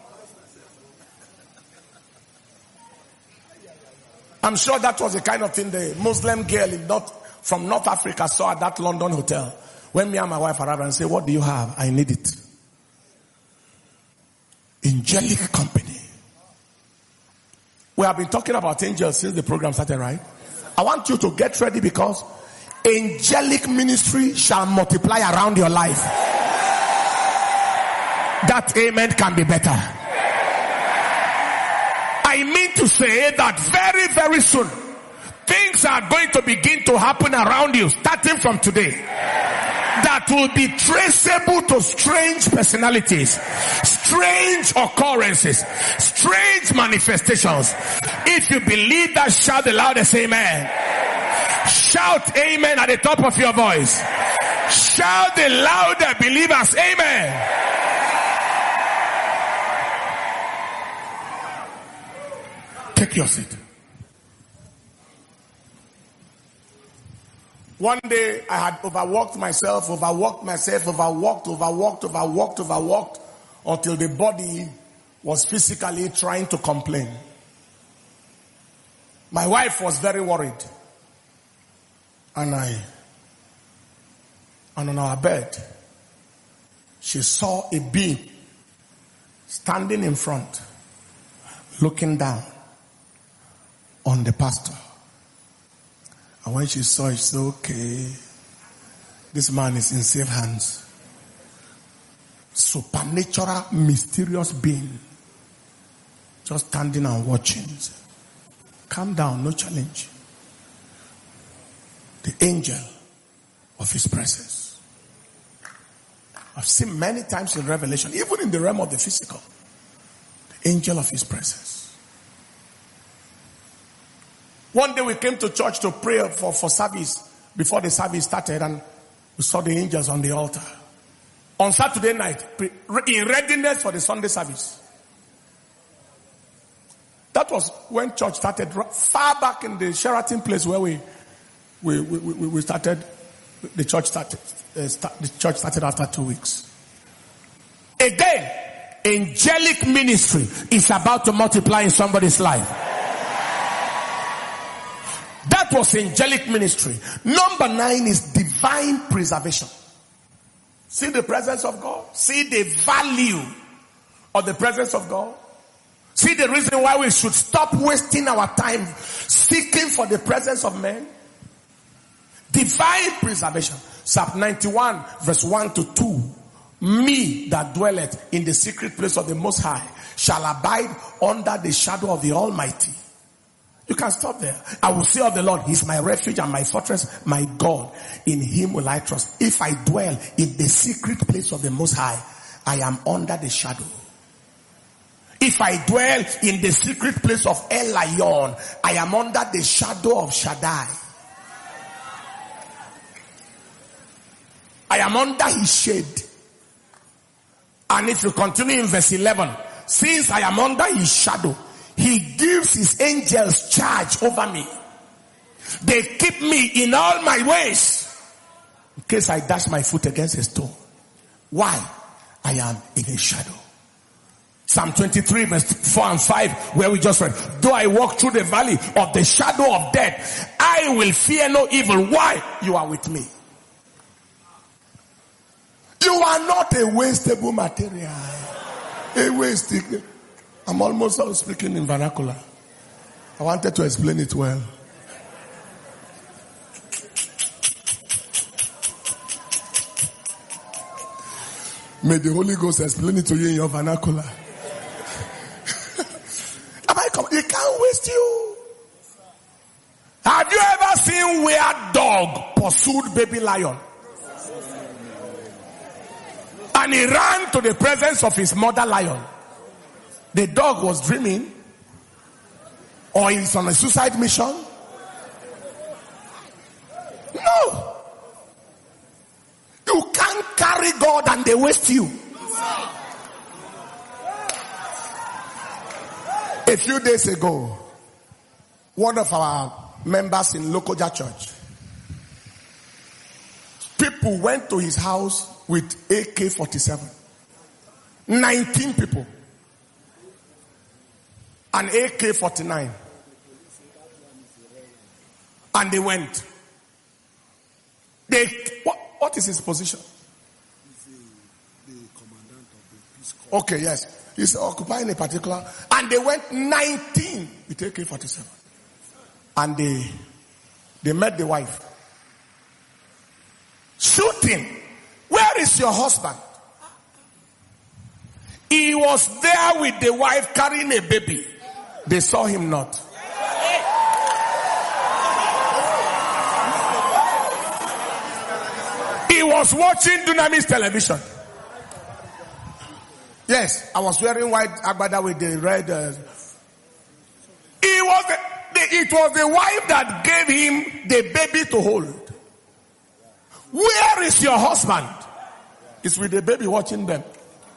Speaker 1: I'm sure that was the kind of thing the Muslim girl from North Africa saw at that London hotel. When me and my wife arrived and said, what do you have? I need it. Angelic company. We have been talking about angels since the program started, right? I want you to get ready because angelic ministry shall multiply around your life. That amen can be better. I mean to say that very, very soon, things are going to begin to happen around you, starting from today, that will be traceable to strange personalities, strange occurrences, strange manifestations. If you believe that, shout the loudest amen. Shout amen at the top of your voice. Shout the louder believers, amen. Take your seat. One day I had overworked myself until the body was physically trying to complain. My wife was very worried. And on our bed, she saw a being standing in front, looking down on the pastor. And when she saw it, she said, okay, this man is in safe hands. Supernatural, mysterious being, just standing and watching. Calm down, no challenge. The angel of his presence. I've seen many times in Revelation, even in the realm of the physical, the angel of his presence. One day we came to church to pray for service before the service started, and we saw the angels on the altar. On Saturday night, in readiness for the Sunday service. That was when church started, far back in the Sheraton place where we started. The church started after 2 weeks. Again, angelic ministry is about to multiply in somebody's life. That was angelic ministry. Number 9 is divine preservation. See the presence of God. See the value of the presence of God. See the reason why we should stop wasting our time seeking for the presence of men. Divine preservation. Psalm 91 verse 1 to 2. Me that dwelleth in the secret place of the Most High shall abide under the shadow of the Almighty. You can stop there. I will say of the Lord, He is my refuge and my fortress, my God. In Him will I trust. If I dwell in the secret place of the Most High, I am under the shadow. If I dwell in the secret place of El Elyon, I am under the shadow of Shaddai. I am under His shade. And if you continue in verse 11, since I am under His shadow, He gives His angels charge over me. They keep me in all my ways, in case I dash my foot against a stone. Why? I am in His shadow. Psalm 23 verse 4 and 5, where we just read, though I walk through the valley of the shadow of death, I will fear no evil. Why? You are with me. You are not a wastable material. A wasting. I'm almost speaking in vernacular. I wanted to explain it well. May the Holy Ghost explain it to you in your vernacular. He can't waste you. Have you ever seen where dog pursued baby lion? And he ran to the presence of his mother lion. The dog was dreaming, or he's on a suicide mission. No. You can't carry God and they waste you. A few days ago, one of our members in Lokoja Church. People went to his house with AK-47. 19 people. An AK-49. And they went. What is his position?
Speaker 2: He's the commandant of the Peace Corps.
Speaker 1: Okay, yes. He's occupying a particular. And they went 19 with AK-47. And they met the wife. Shooting. Where is your husband? He was there with the wife carrying a baby. They saw him not. He was watching Dunamis television. Yes, I was wearing white agbada with the red. It was the wife that gave him the baby to hold. Where is your husband? It's with the baby watching them.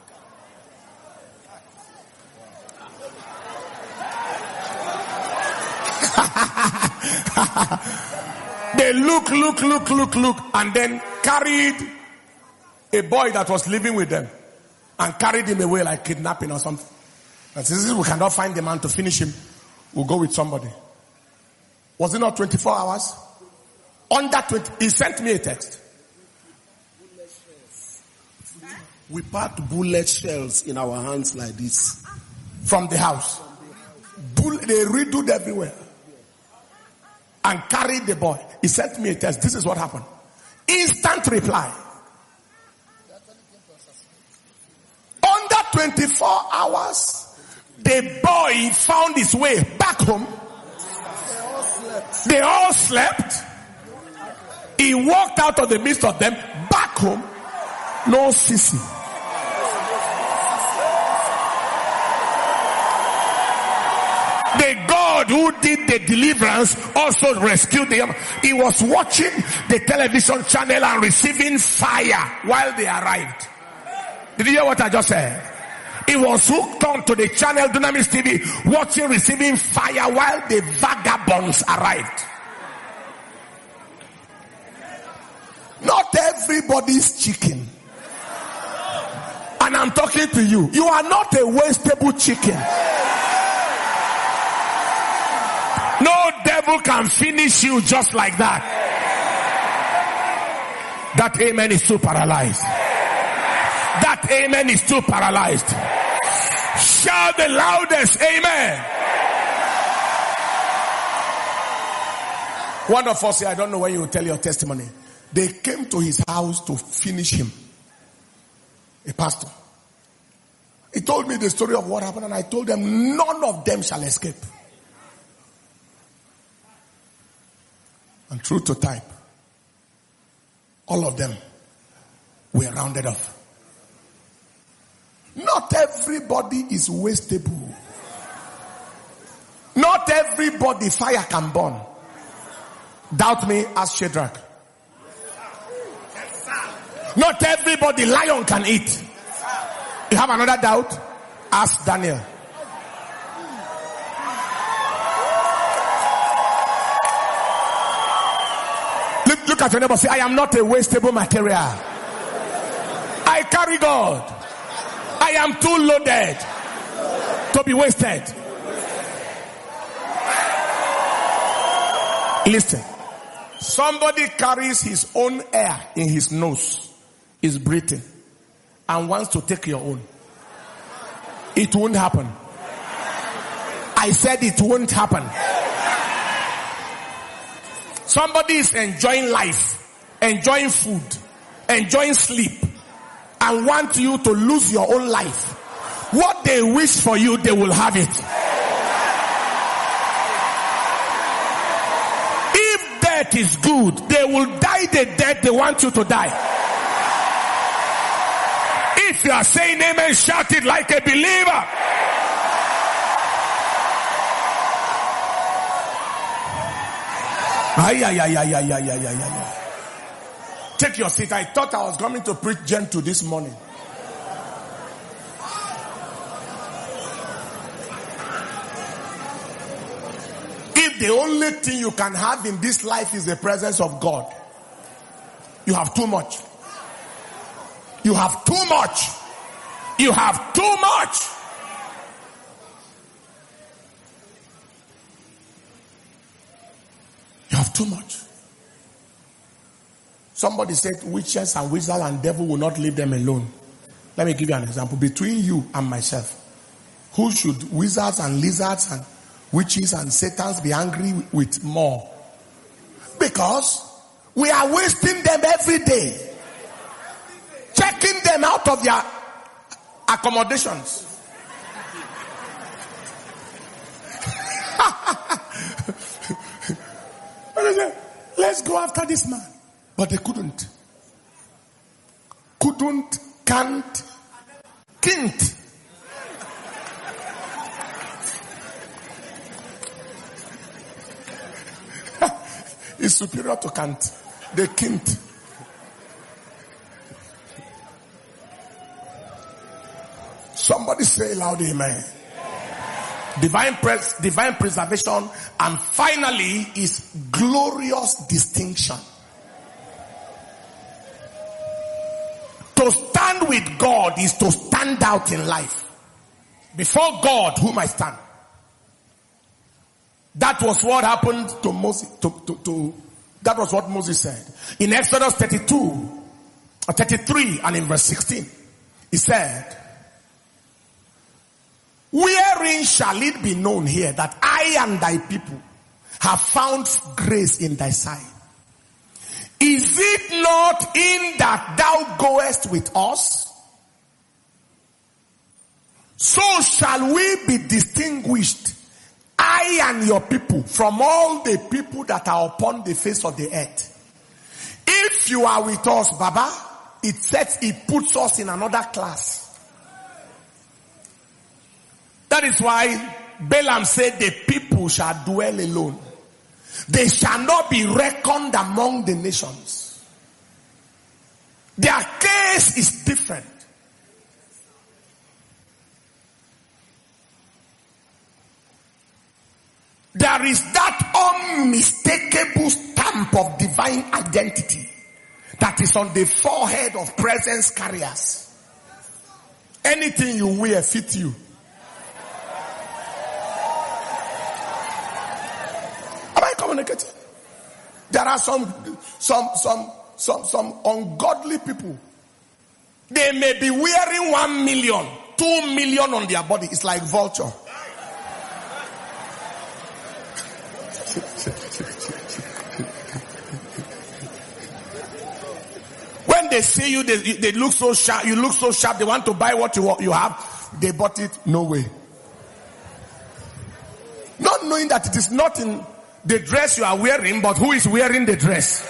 Speaker 1: They look, and then carried a boy that was living with them and carried him away like kidnapping or something. And since we cannot find the man to finish him, we'll go with somebody. Was it not 24 hours? Under 20, he sent me a text.
Speaker 2: We packed bullet shells in our hands like this.
Speaker 1: From the house. They riddled everywhere. And carried the boy. He sent me a text. This is what happened. Instant reply. Under 24 hours, the boy found his way back home. They all slept. He walked out of the midst of them, back home. No sissy. The God who did the deliverance also rescued them. He was watching the television channel and receiving fire while they arrived. Did you hear what I just said? He was hooked on to the channel Dunamis TV, watching, receiving fire while the vagabonds arrived. Not everybody's chicken. And I'm talking to you. You are not a wastable chicken. No devil can finish you just like that. That amen is too paralyzed. That amen is too paralyzed. Shout the loudest amen. One of us here, I don't know when you will tell your testimony. They came to his house to finish him. A pastor. He told me the story of what happened, and I told them none of them shall escape. And true to type, all of them were rounded off. Not everybody is wastable. Not everybody fire can burn. Doubt me, ask Shadrach. Not everybody lion can eat. You have another doubt? Ask Daniel. Look at your neighbor, say, I am not a wastable material. I carry God. I am too loaded to be wasted. Listen. Somebody carries his own air in his nose, is breathing, and wants to take your own. It won't happen. I said it won't happen. Somebody is enjoying life, enjoying food, enjoying sleep, and want you to lose your own life. What they wish for you, they will have it. If death is good, they will die the death they want you to die. If you are saying amen, shout it like a believer. Take your seat. I thought I was coming to preach Gen 2 this morning. If If the only thing you can have in this life is the presence of God, you have too much. You have too much. You have too much. You have too much. Somebody said witches and wizards and devil will not leave them alone. Let me give you an example. Between you and myself, who should wizards and lizards and witches and satans be angry with more? Because we are wasting them every day. Checking them out of their accommodations. Let's go after this man. But they couldn't. Couldn't, can't, can't. It's superior to can't. They can't. Somebody say loud amen. Divine preservation, and finally is glorious distinction. To stand with God is to stand out in life. Before God, whom I stand. That was what happened to Moses. That was what Moses said. In Exodus 33 and in verse 16. He said, wherein shall it be known here that I and thy people have found grace in thy sight? Is it not in that thou goest with us? So shall we be distinguished, I and your people, from all the people that are upon the face of the earth. If you are with us, Baba, it puts us in another class. That is why Balaam said the people shall dwell alone. They shall not be reckoned among the nations. Their case is different. There is that unmistakable stamp of divine identity that is on the forehead of presence carriers. Anything you wear fits you. Am I communicating? There are some ungodly people. They may be wearing 1 million, 2 million on their body. It's like vulture. When they see you, they look so sharp. You look so sharp. They want to buy what you have. They bought it. No way. Not knowing that it is not in the dress you are wearing, but who is wearing the dress.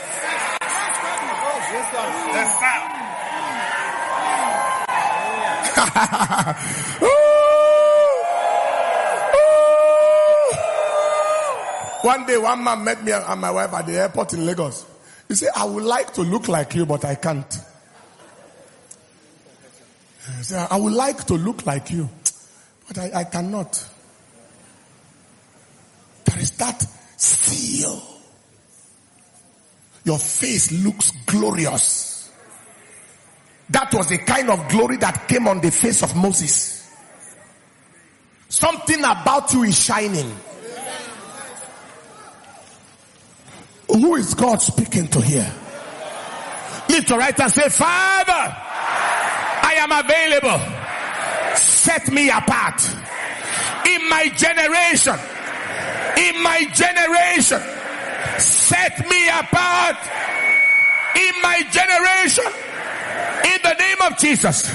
Speaker 1: One day, one man met me and my wife at the airport in Lagos. He said, I would like to look like you, but I can't. He said, I would like to look like you, but I cannot. There is that seal. Your face looks glorious. That was the kind of glory that came on the face of Moses. Something about you is shining. Who is God speaking to here? Lift your right hand and say, Father, I am available. Set me apart. In my generation. In my generation. Set me apart. In my generation. In the name of Jesus.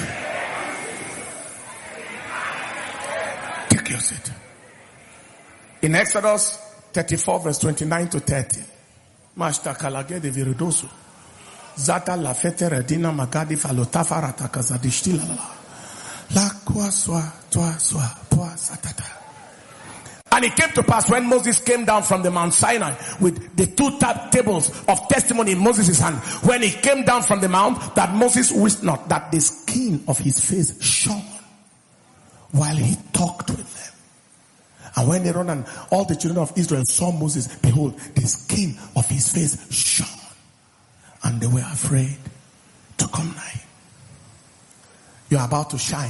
Speaker 1: Take your seat. In Exodus 34 verse 29 to 30. Mashta kalage de viridosu. Zata la fete redina magadi falotafa ratakazadishti la la kwa swa toa swa poa satata. And it came to pass when Moses came down from the Mount Sinai with the 2 tables of testimony in Moses' hand, when he came down from the mount, that Moses wished not that the skin of his face shone while he talked with them. And when Aaron and all the children of Israel saw Moses, behold, the skin of his face shone. And they were afraid to come nigh. You are about to shine.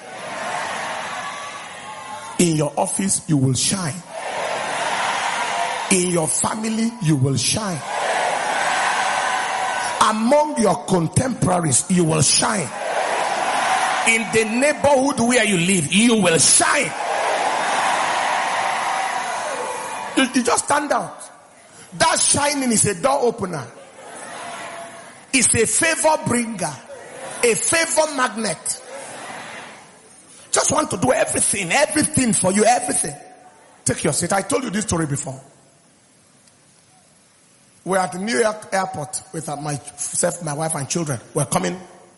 Speaker 1: In your office, you will shine. In your family, you will shine. Among your contemporaries, you will shine. In the neighborhood where you live, you will shine. You just stand out. That shining is a door opener. It's a favor bringer. A favor magnet. Just want to do everything for you, everything. Take your seat. I told you this story before. We're at the New York airport with myself, my wife and children. We're coming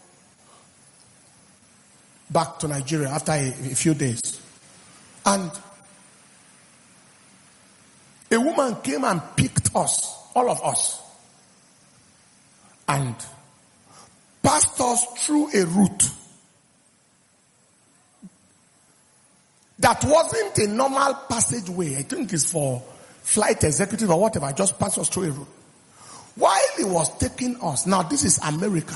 Speaker 1: back to Nigeria after a few days. And a woman came and picked us, all of us, and passed us through a route that wasn't a normal passageway. I think it's for flight executive or whatever. Just passed us through a route. While he was taking us, now this is America.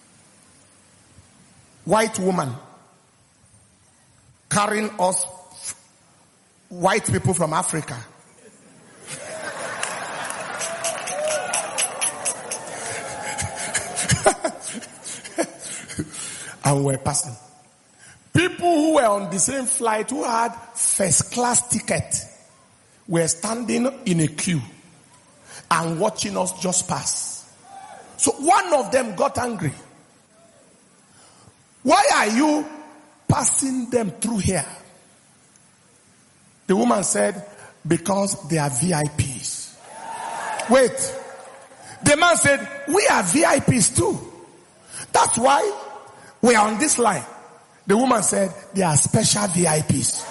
Speaker 1: White woman carrying us, white people from Africa. And we're passing. People who were on the same flight, who had first class ticket, were standing in a queue and watching us just pass. So one of them got angry. Why are you passing them through here? The woman said, because they are VIPs. Wait. The man said, we are VIPs too. That's why we are on this line. The woman said, they are special VIPs.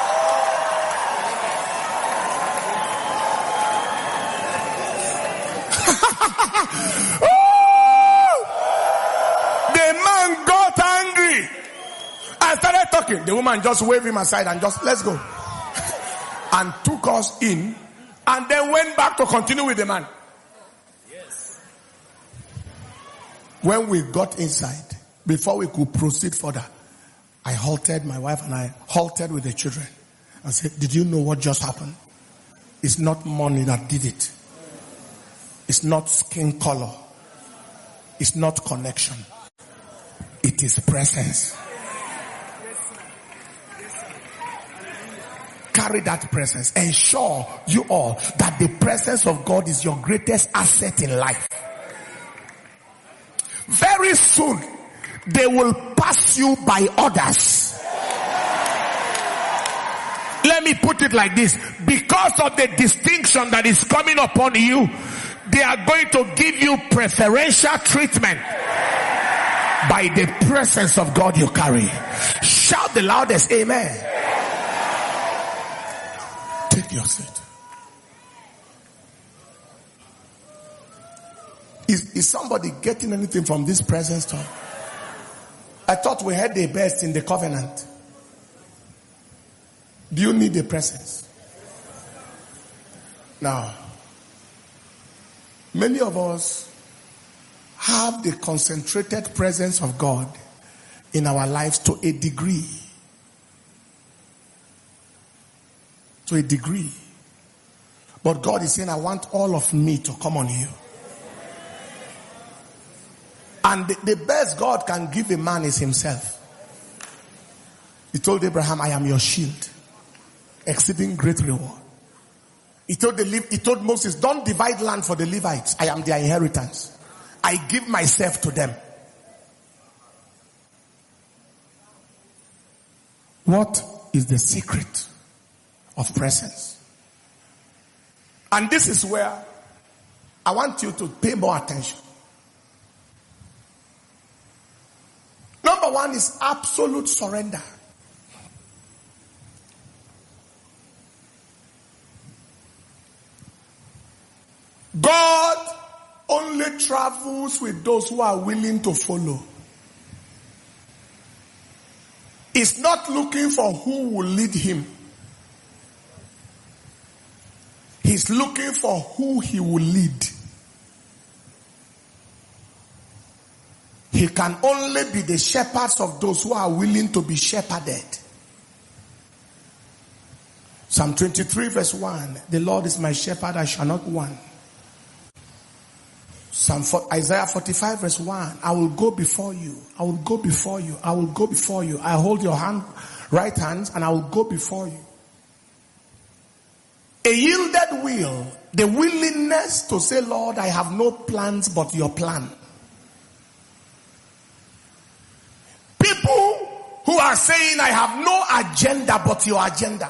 Speaker 1: The man got angry and started talking. The woman just waved him aside and just, let's go. And took us in and then went back to continue with the man. Yes. When we got inside, before we could proceed further, I halted, my wife and I halted with the children and said, did you know what just happened? It's not money that did it. It's not skin color. It's not connection. It is presence. Carry that presence. Ensure you all that the presence of God is your greatest asset in life. Very soon, they will pass you by others. Let me put it like this. Because of the distinction that is coming upon you, they are going to give you preferential treatment by the presence of God you carry. Shout the loudest amen. Take your seat. Is somebody getting anything from this presence talk? I thought we had the best in the covenant. Do you need the presence? Now, many of us have the concentrated presence of God in our lives to a degree. To a degree. But God is saying, I want all of me to come on you. And the best God can give a man is himself. He told Abraham, I am your shield. Exceeding great reward. He told Moses, don't divide land for the Levites. I am their inheritance. I give myself to them. What is the secret of presence? And this is where I want you to pay more attention. Number one is absolute surrender. God only travels with those who are willing to follow. He's not looking for who will lead him. He's looking for who he will lead. He can only be the shepherds of those who are willing to be shepherded. Psalm 23 verse 1. The Lord is my shepherd, I shall not want. Isaiah 45 verse 1. I will go before you. I will go before you. I will go before you. I hold your right hands and I will go before you. A yielded will. The willingness to say, Lord, I have no plans but your plan. People who are saying, I have no agenda but your agenda.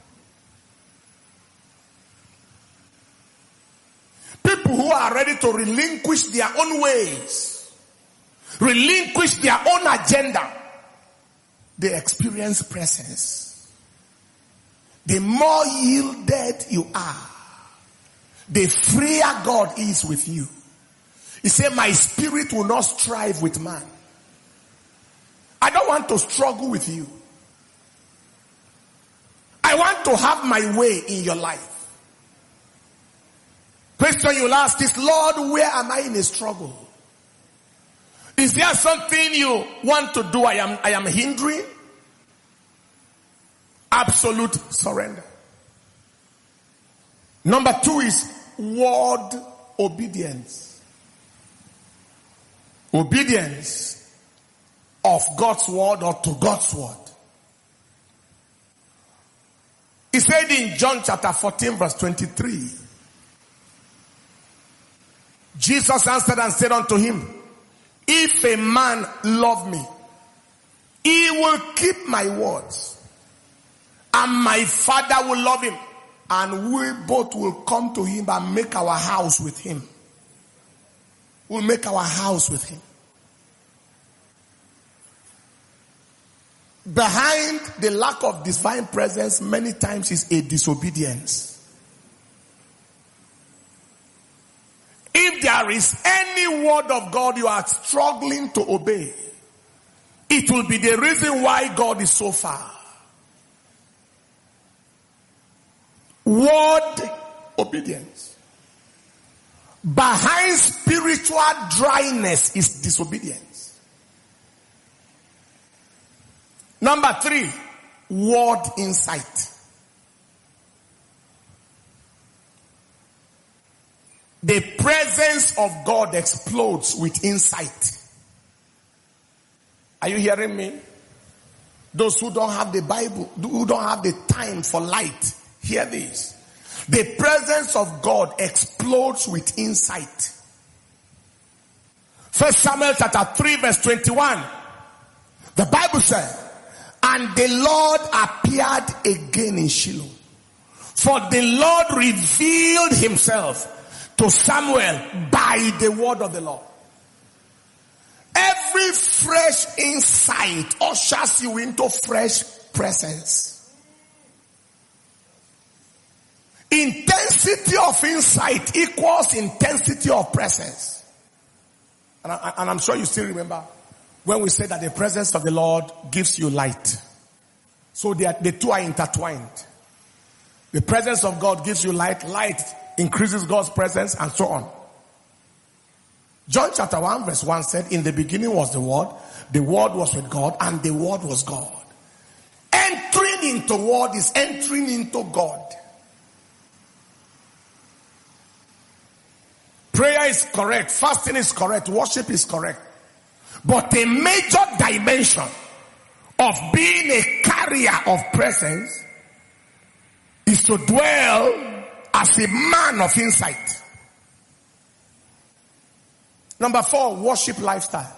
Speaker 1: People who are ready to relinquish their own ways, relinquish their own agenda, they experience presence. The more yielded you are, the freer God is with you. He said, my spirit will not strive with man. I don't want to struggle with you. I want to have my way in your life. Question you'll ask is, Lord, where am I in a struggle? Is there something you want to do I am hindering? Absolute surrender. Number 2 is word obedience. Obedience of God's word or to God's word. He said in John chapter 14 verse 23, Jesus answered and said unto him, if a man love me, he will keep my words, and my Father will love him, and we both will come to him and make our house with him. We'll make our house with him. Behind the lack of divine presence many times is a disobedience. If there is any word of God you are struggling to obey, it will be the reason why God is so far. Word obedience. Behind spiritual dryness is disobedience. Number 3, word insight. The presence of God explodes with insight. Are you hearing me? Those who don't have the Bible, who don't have the time for light, hear this. The presence of God explodes with insight. 1 Samuel chapter 3 verse 21. The Bible said, and the Lord appeared again in Shiloh. For the Lord revealed himself to Samuel by the word of the Lord. Every fresh insight ushers you into fresh presence. Intensity of insight equals intensity of presence. And I'm sure you still remember when we said that the presence of the Lord gives you light. So the two are intertwined. The presence of God gives you light. Light increases God's presence, and so on. John chapter 1 verse 1 said, in the beginning was the Word was with God, and the Word was God. Entering into Word is entering into God. Prayer is correct, fasting is correct, worship is correct. But a major dimension of being a carrier of presence is to dwell as a man of insight. Number 4, worship lifestyle.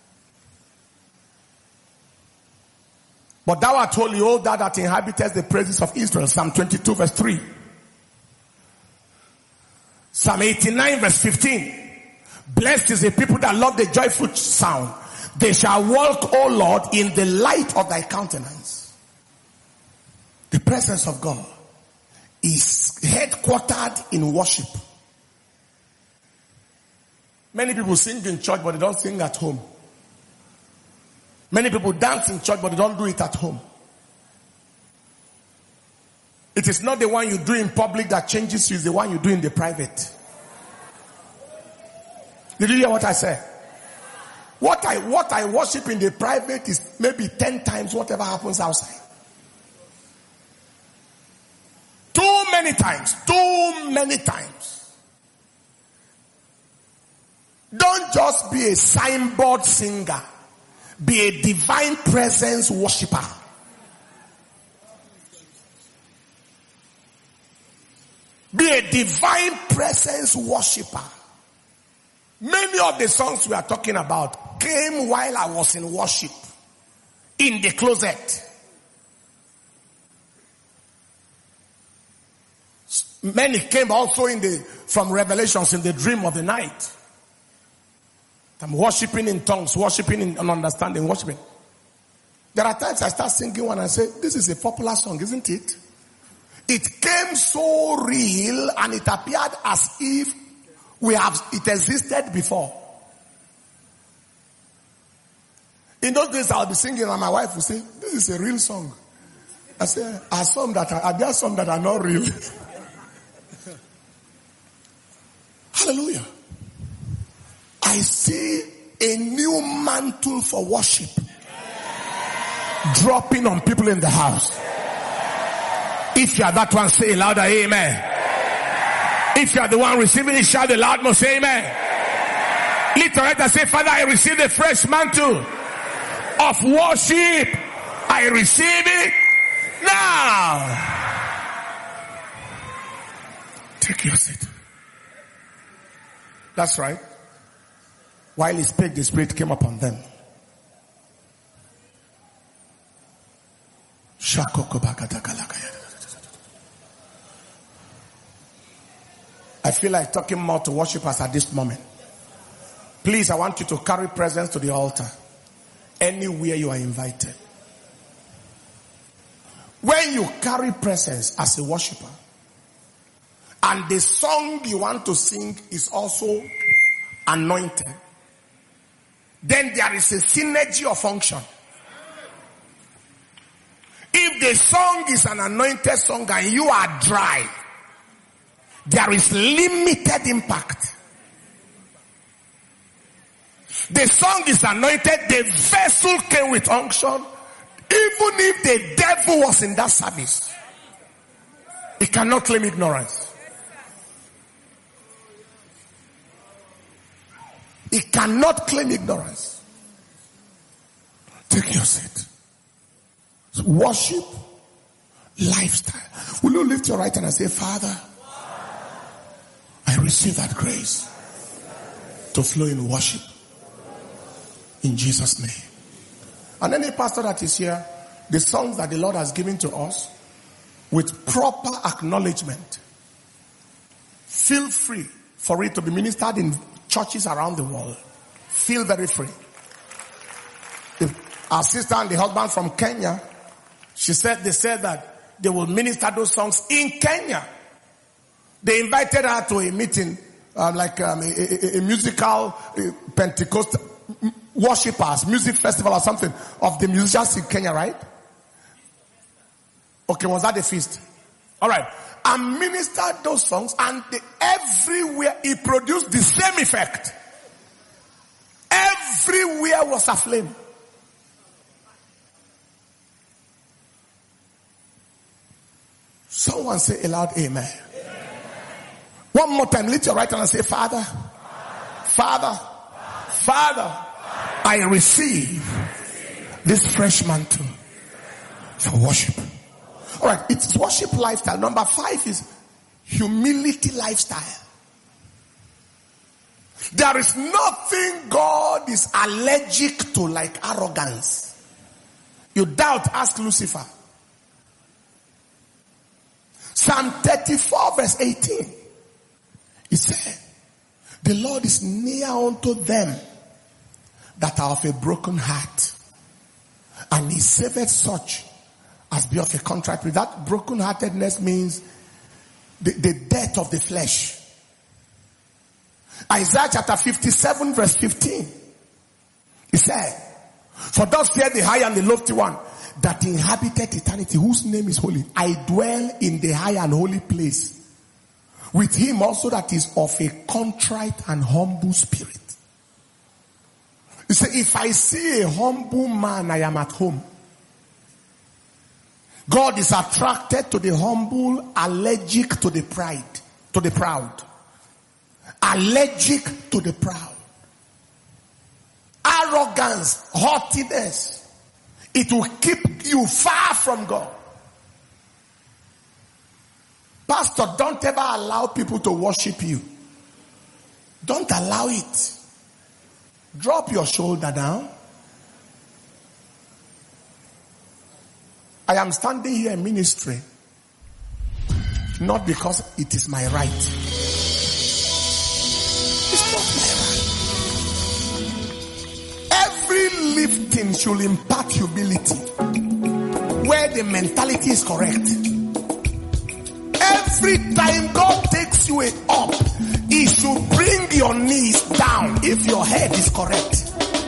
Speaker 1: But thou art holy, O thou that inhabitest the praises of Israel. Psalm 22 verse 3. Psalm 89 verse 15. Blessed is the people that love the joyful sound. They shall walk, O Lord, in the light of thy countenance. The presence of God is headquartered in worship. Many people sing in church, but they don't sing at home. Many people dance in church, but they don't do it at home. It is not the one you do in public that changes you, it's the one you do in the private. Did you hear what I said? What I worship in the private is maybe 10 times whatever happens outside. Too many times. Don't just be a signboard singer. Be a divine presence worshiper. Be a divine presence worshiper. Many of the songs we are talking about came while I was in worship. In the closet. Many came also from Revelations, in the dream of the night. I'm worshiping in tongues, worshiping in understanding, worshiping. There are times I start singing one and say, this is a popular song, isn't it? It came so real and it appeared as if it existed before. In those days I'll be singing and my wife will say, this is a real song. I say, there are some that are not real. Hallelujah. I see a new mantle for worship dropping on people in the house. If you are that one, say louder, amen. If you are the one receiving it, shout the loud most, amen. Lift your right and say, Father, I receive the fresh mantle of worship. I receive it now. Take your seat. That's right. While he spake, the Spirit came upon them. I feel like talking more to worshipers at this moment. Please, I want you to carry presence to the altar. Anywhere you are invited. When you carry presence as a worshiper, and the song you want to sing is also anointed, then there is a synergy of function. If the song is an anointed song and you are dry, there is limited impact. The song is anointed, the vessel came with unction. Even if the devil was in that service, he cannot claim ignorance. He cannot claim ignorance. Take your seat. Worship, lifestyle. Will you lift your right hand and say, Father, I receive that grace to flow in worship. In Jesus' name. And any pastor that is here, the songs that the Lord has given to us, with proper acknowledgement, feel free for it to be ministered in churches around the world. Feel very free. Our sister and the husband from Kenya, they said that they will minister those songs in Kenya. They invited her to a meeting, a musical Pentecost worshippers, music festival or something of the musicians in Kenya, right? Okay, was that the feast? Alright. And ministered those songs, and everywhere it produced the same effect. Everywhere was aflame. Someone say aloud, amen. One more time, lift your right hand and say, Father, I receive this fresh mantle for worship. Alright, it's worship lifestyle. Number 5 is humility lifestyle. There is nothing God is allergic to like arrogance. You doubt, ask Lucifer. Psalm 34 verse 18. He said, the Lord is near unto them that are of a broken heart, and he saveth such as be of a contrite spirit. That brokenheartedness means the death of the flesh. Isaiah chapter 57 verse 15. He said, for thus saith the high and the lofty one, that inhabited eternity, whose name is holy. I dwell in the high and holy place with him also that is of a contrite and humble spirit. You say, if I see a humble man, I am at home. God is attracted to the humble, allergic to the proud. Allergic to the proud. Arrogance, haughtiness. It will keep you far from God. Pastor, don't ever allow people to worship you. Don't allow it. Drop your shoulder down. I am standing here in ministry not because it is my right. It's not my right. Every lifting should impart humility where the mentality is correct. Every time God takes you up, He should bring your knees down if your head is correct.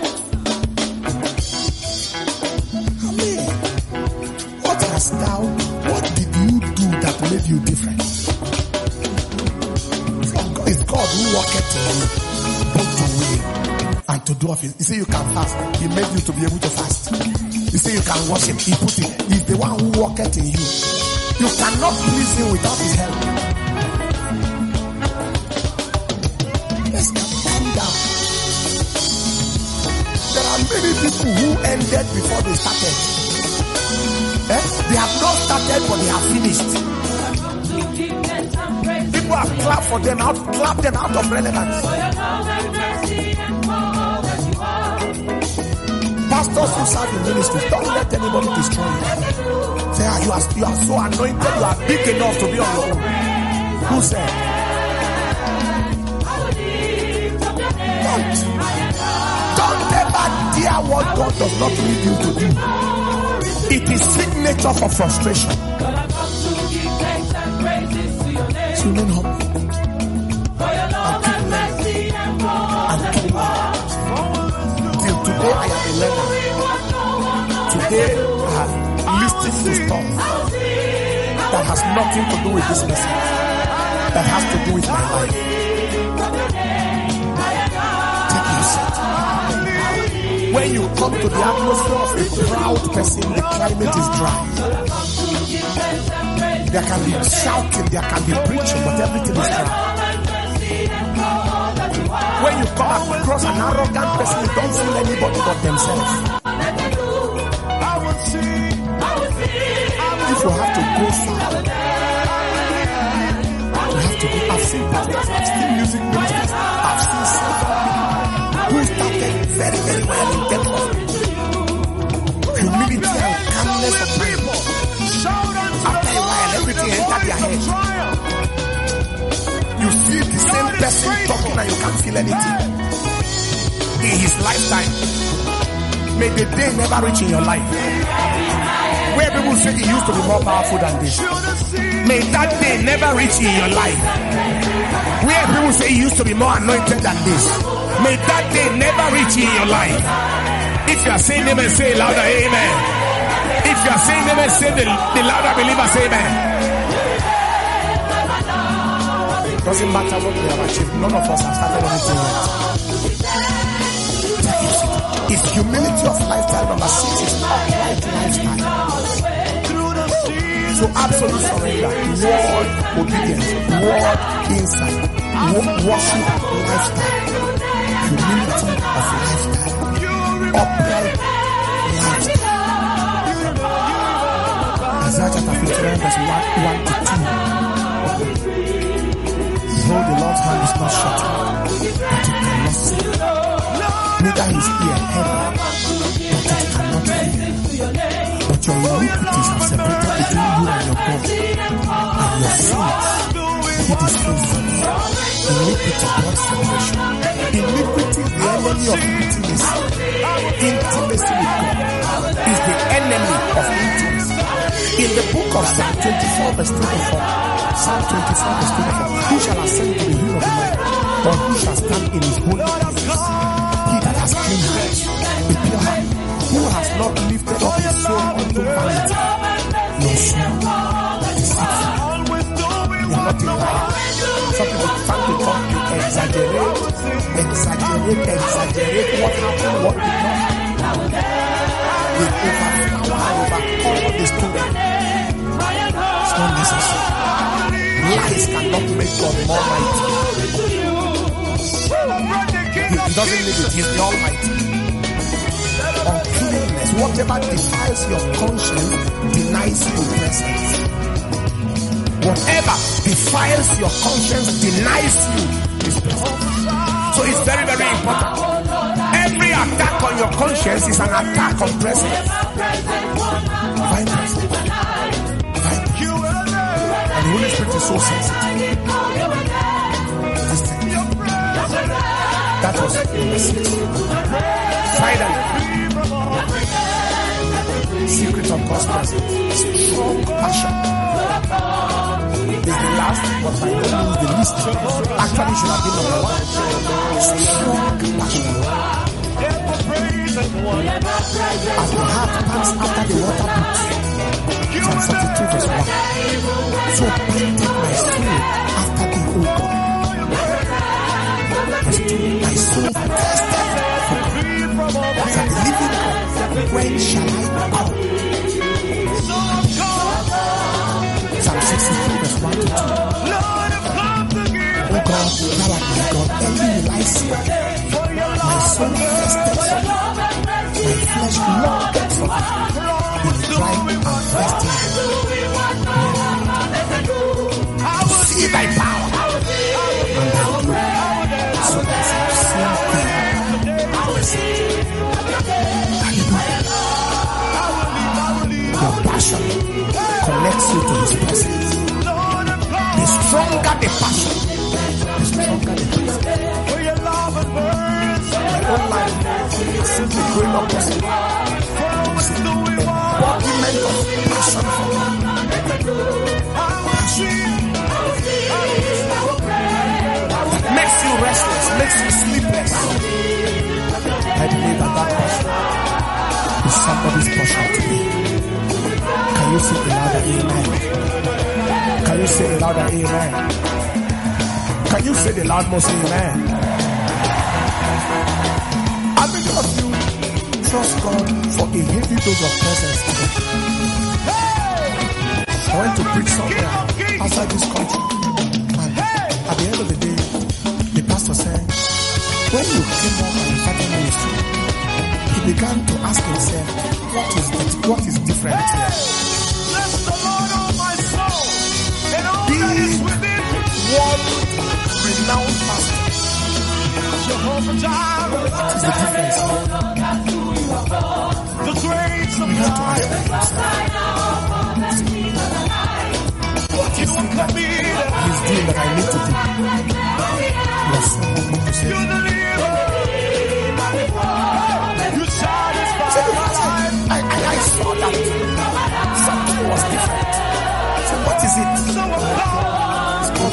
Speaker 1: What did you do that made you different? It's God who walketh in you, both to will and to do of it. He said you can fast. He made you to be able to fast. He said you can worship. He put it. He's the one who walketh in you. You cannot please him without his help. Let's calm down. There are many people who ended before they started. They have not started, but they have finished. People have clapped for them, clapped them out of relevance. Pastors who serve in ministries, don't let anybody destroy you. Say, you are so anointed, you are big enough to be on your own. Who said? Don't ever dare what God does not lead you to do. It is signature for frustration. So remain humble. And keep learning. Till today I am a learner. Today I have listened to stuff that has nothing to do with this message. That has to do with my life. Take your seat. When you come to the atmosphere of a proud person, the climate is dry. There can be shouting, there can be preaching, but everything is dry. When you come across an arrogant person, you don't feel anybody but themselves. If you have to go far, you have to go. I've seen pastors, I've seen music ministers, I've seen several who started very, very well in terms of humility and calmness of mind. After a while, everything entered their head. You see the same person talking and you can't feel anything. In his lifetime, may the day never reach in your life where people say he used to be more powerful than this. May that day never reach in your life where people say he used to be more anointed than this. May that day never reach in your life. If you are saying amen, say louder amen. If you are saying amen, say the louder believer, say amen. Doesn't matter what we have achieved. None of us have started anything yet. If humility of lifestyle number 6 is upright lifestyle. So absolute surrender, word obedience, word insight, worship lifestyle. Humility of lifestyle, upright lifestyle. Isaiah chapter 51 verse 1 to 2. Behold, the Lord's hand is not short, that it cannot save, neither his ear heavy, that it cannot hear. But your iniquities have separated between you and your God, and your sins he disgraced from you. Iniquity brought separation. Iniquity, the enemy of intimacy. Intimacy with God is the enemy of intimacy. In the book of Psalm 24 verse 24, Psalm 24 verse 24, who shall ascend to the hill of the Lord, or who shall stand in his holy place? He that has clean hands, a pure heart, who has not lifted up his soul unto vanity, nor soul deceitful. You are not a liar. Some people try to talk to exaggerate what happened, what became. They overflower over all the story. It's not necessary. Lies cannot make God more mighty. He doesn't need it. He's the Almighty. Uncleanness, whatever defiles your conscience, denies you presence. Whatever defiles your conscience, denies you His presence. So it's very, very important. Every attack on your conscience is an attack on presence. Divine presence. And the Holy Spirit is so sensitive. That was number 6. Finally, secret of God's presence. Strong passion. Is the last, but by no means the least. Actually, should have been number 1. Strong passion. As the heart pants after the water brooks. Psalm 42 verse 1. So panted my spirit after the old God. Verse 2. My soul thirsted for the living God. When shall I come? Psalm 63 verse 1 to 2. Oh God, thou art my God, early will I seek. My soul thirsted for thee. My flesh longed for thee. In dry and thirsty. To see thy power and thy glory. So that I have seen thee. Your passion connects you to His presence. The stronger the passion, the stronger the presence. My own life is simply growing up person. Embodiment of passion for God. That makes you restless, makes you sleepless. I believe that passion is somebody's passion today. Can you say a louder amen? Can you say a louder amen? Can you say the loudmost amen? How many of you trust God for a heavy dose of presence today? I went to preach somewhere outside this country, and at the end of the day, the pastor said, when you came up and started ministry, he began to ask himself, what is different here? Big, world-renowned pastor. What is the difference? We have to ask himself, what is it that he's doing that I need to do? You are so moving to say. I saw that something was different. So what is it? It's called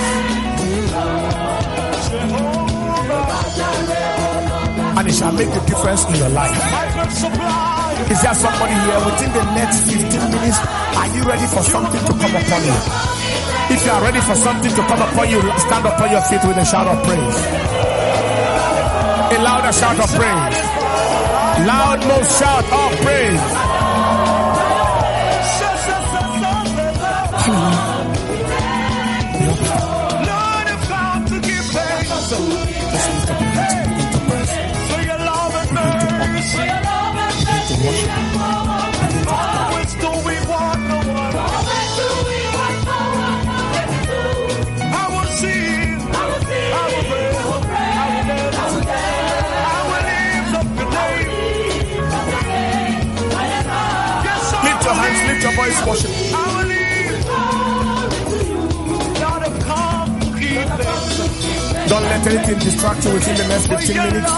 Speaker 1: presence. And it shall make the difference in your life. Is there somebody here within the next 15 minutes? Are you ready for something to come upon you? If you are ready for something to come upon you, stand upon your feet with a shout of praise. A louder shout of praise. Loud most shout of praise. Lord, I've come to give thanks. For your love and mercy. To worship. Always do we want no one. I will sing. I will pray. I will lift up your name. Lift your hands, lift your voice, worship. I will live. Lord, I've come to give thanks. Don't let anything distract you within the next 15 minutes.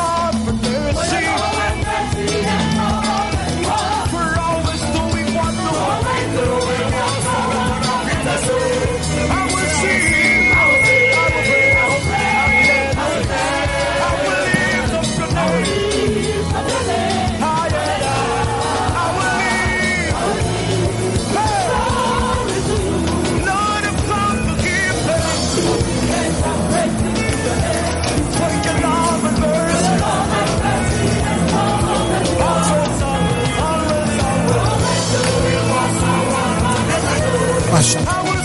Speaker 1: Masha.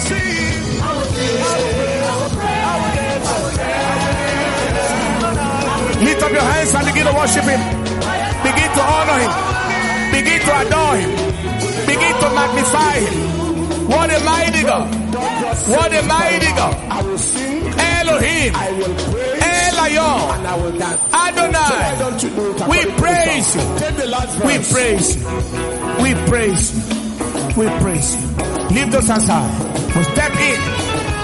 Speaker 1: Lift up your hands and begin to worship him. Begin to honor him. Begin to adore him. Begin to magnify him. What a mighty God. What a mighty God. Elohim. Elion. Adonai. We praise you. We praise you. We praise you. We praise you. Lift those hands high. Step in.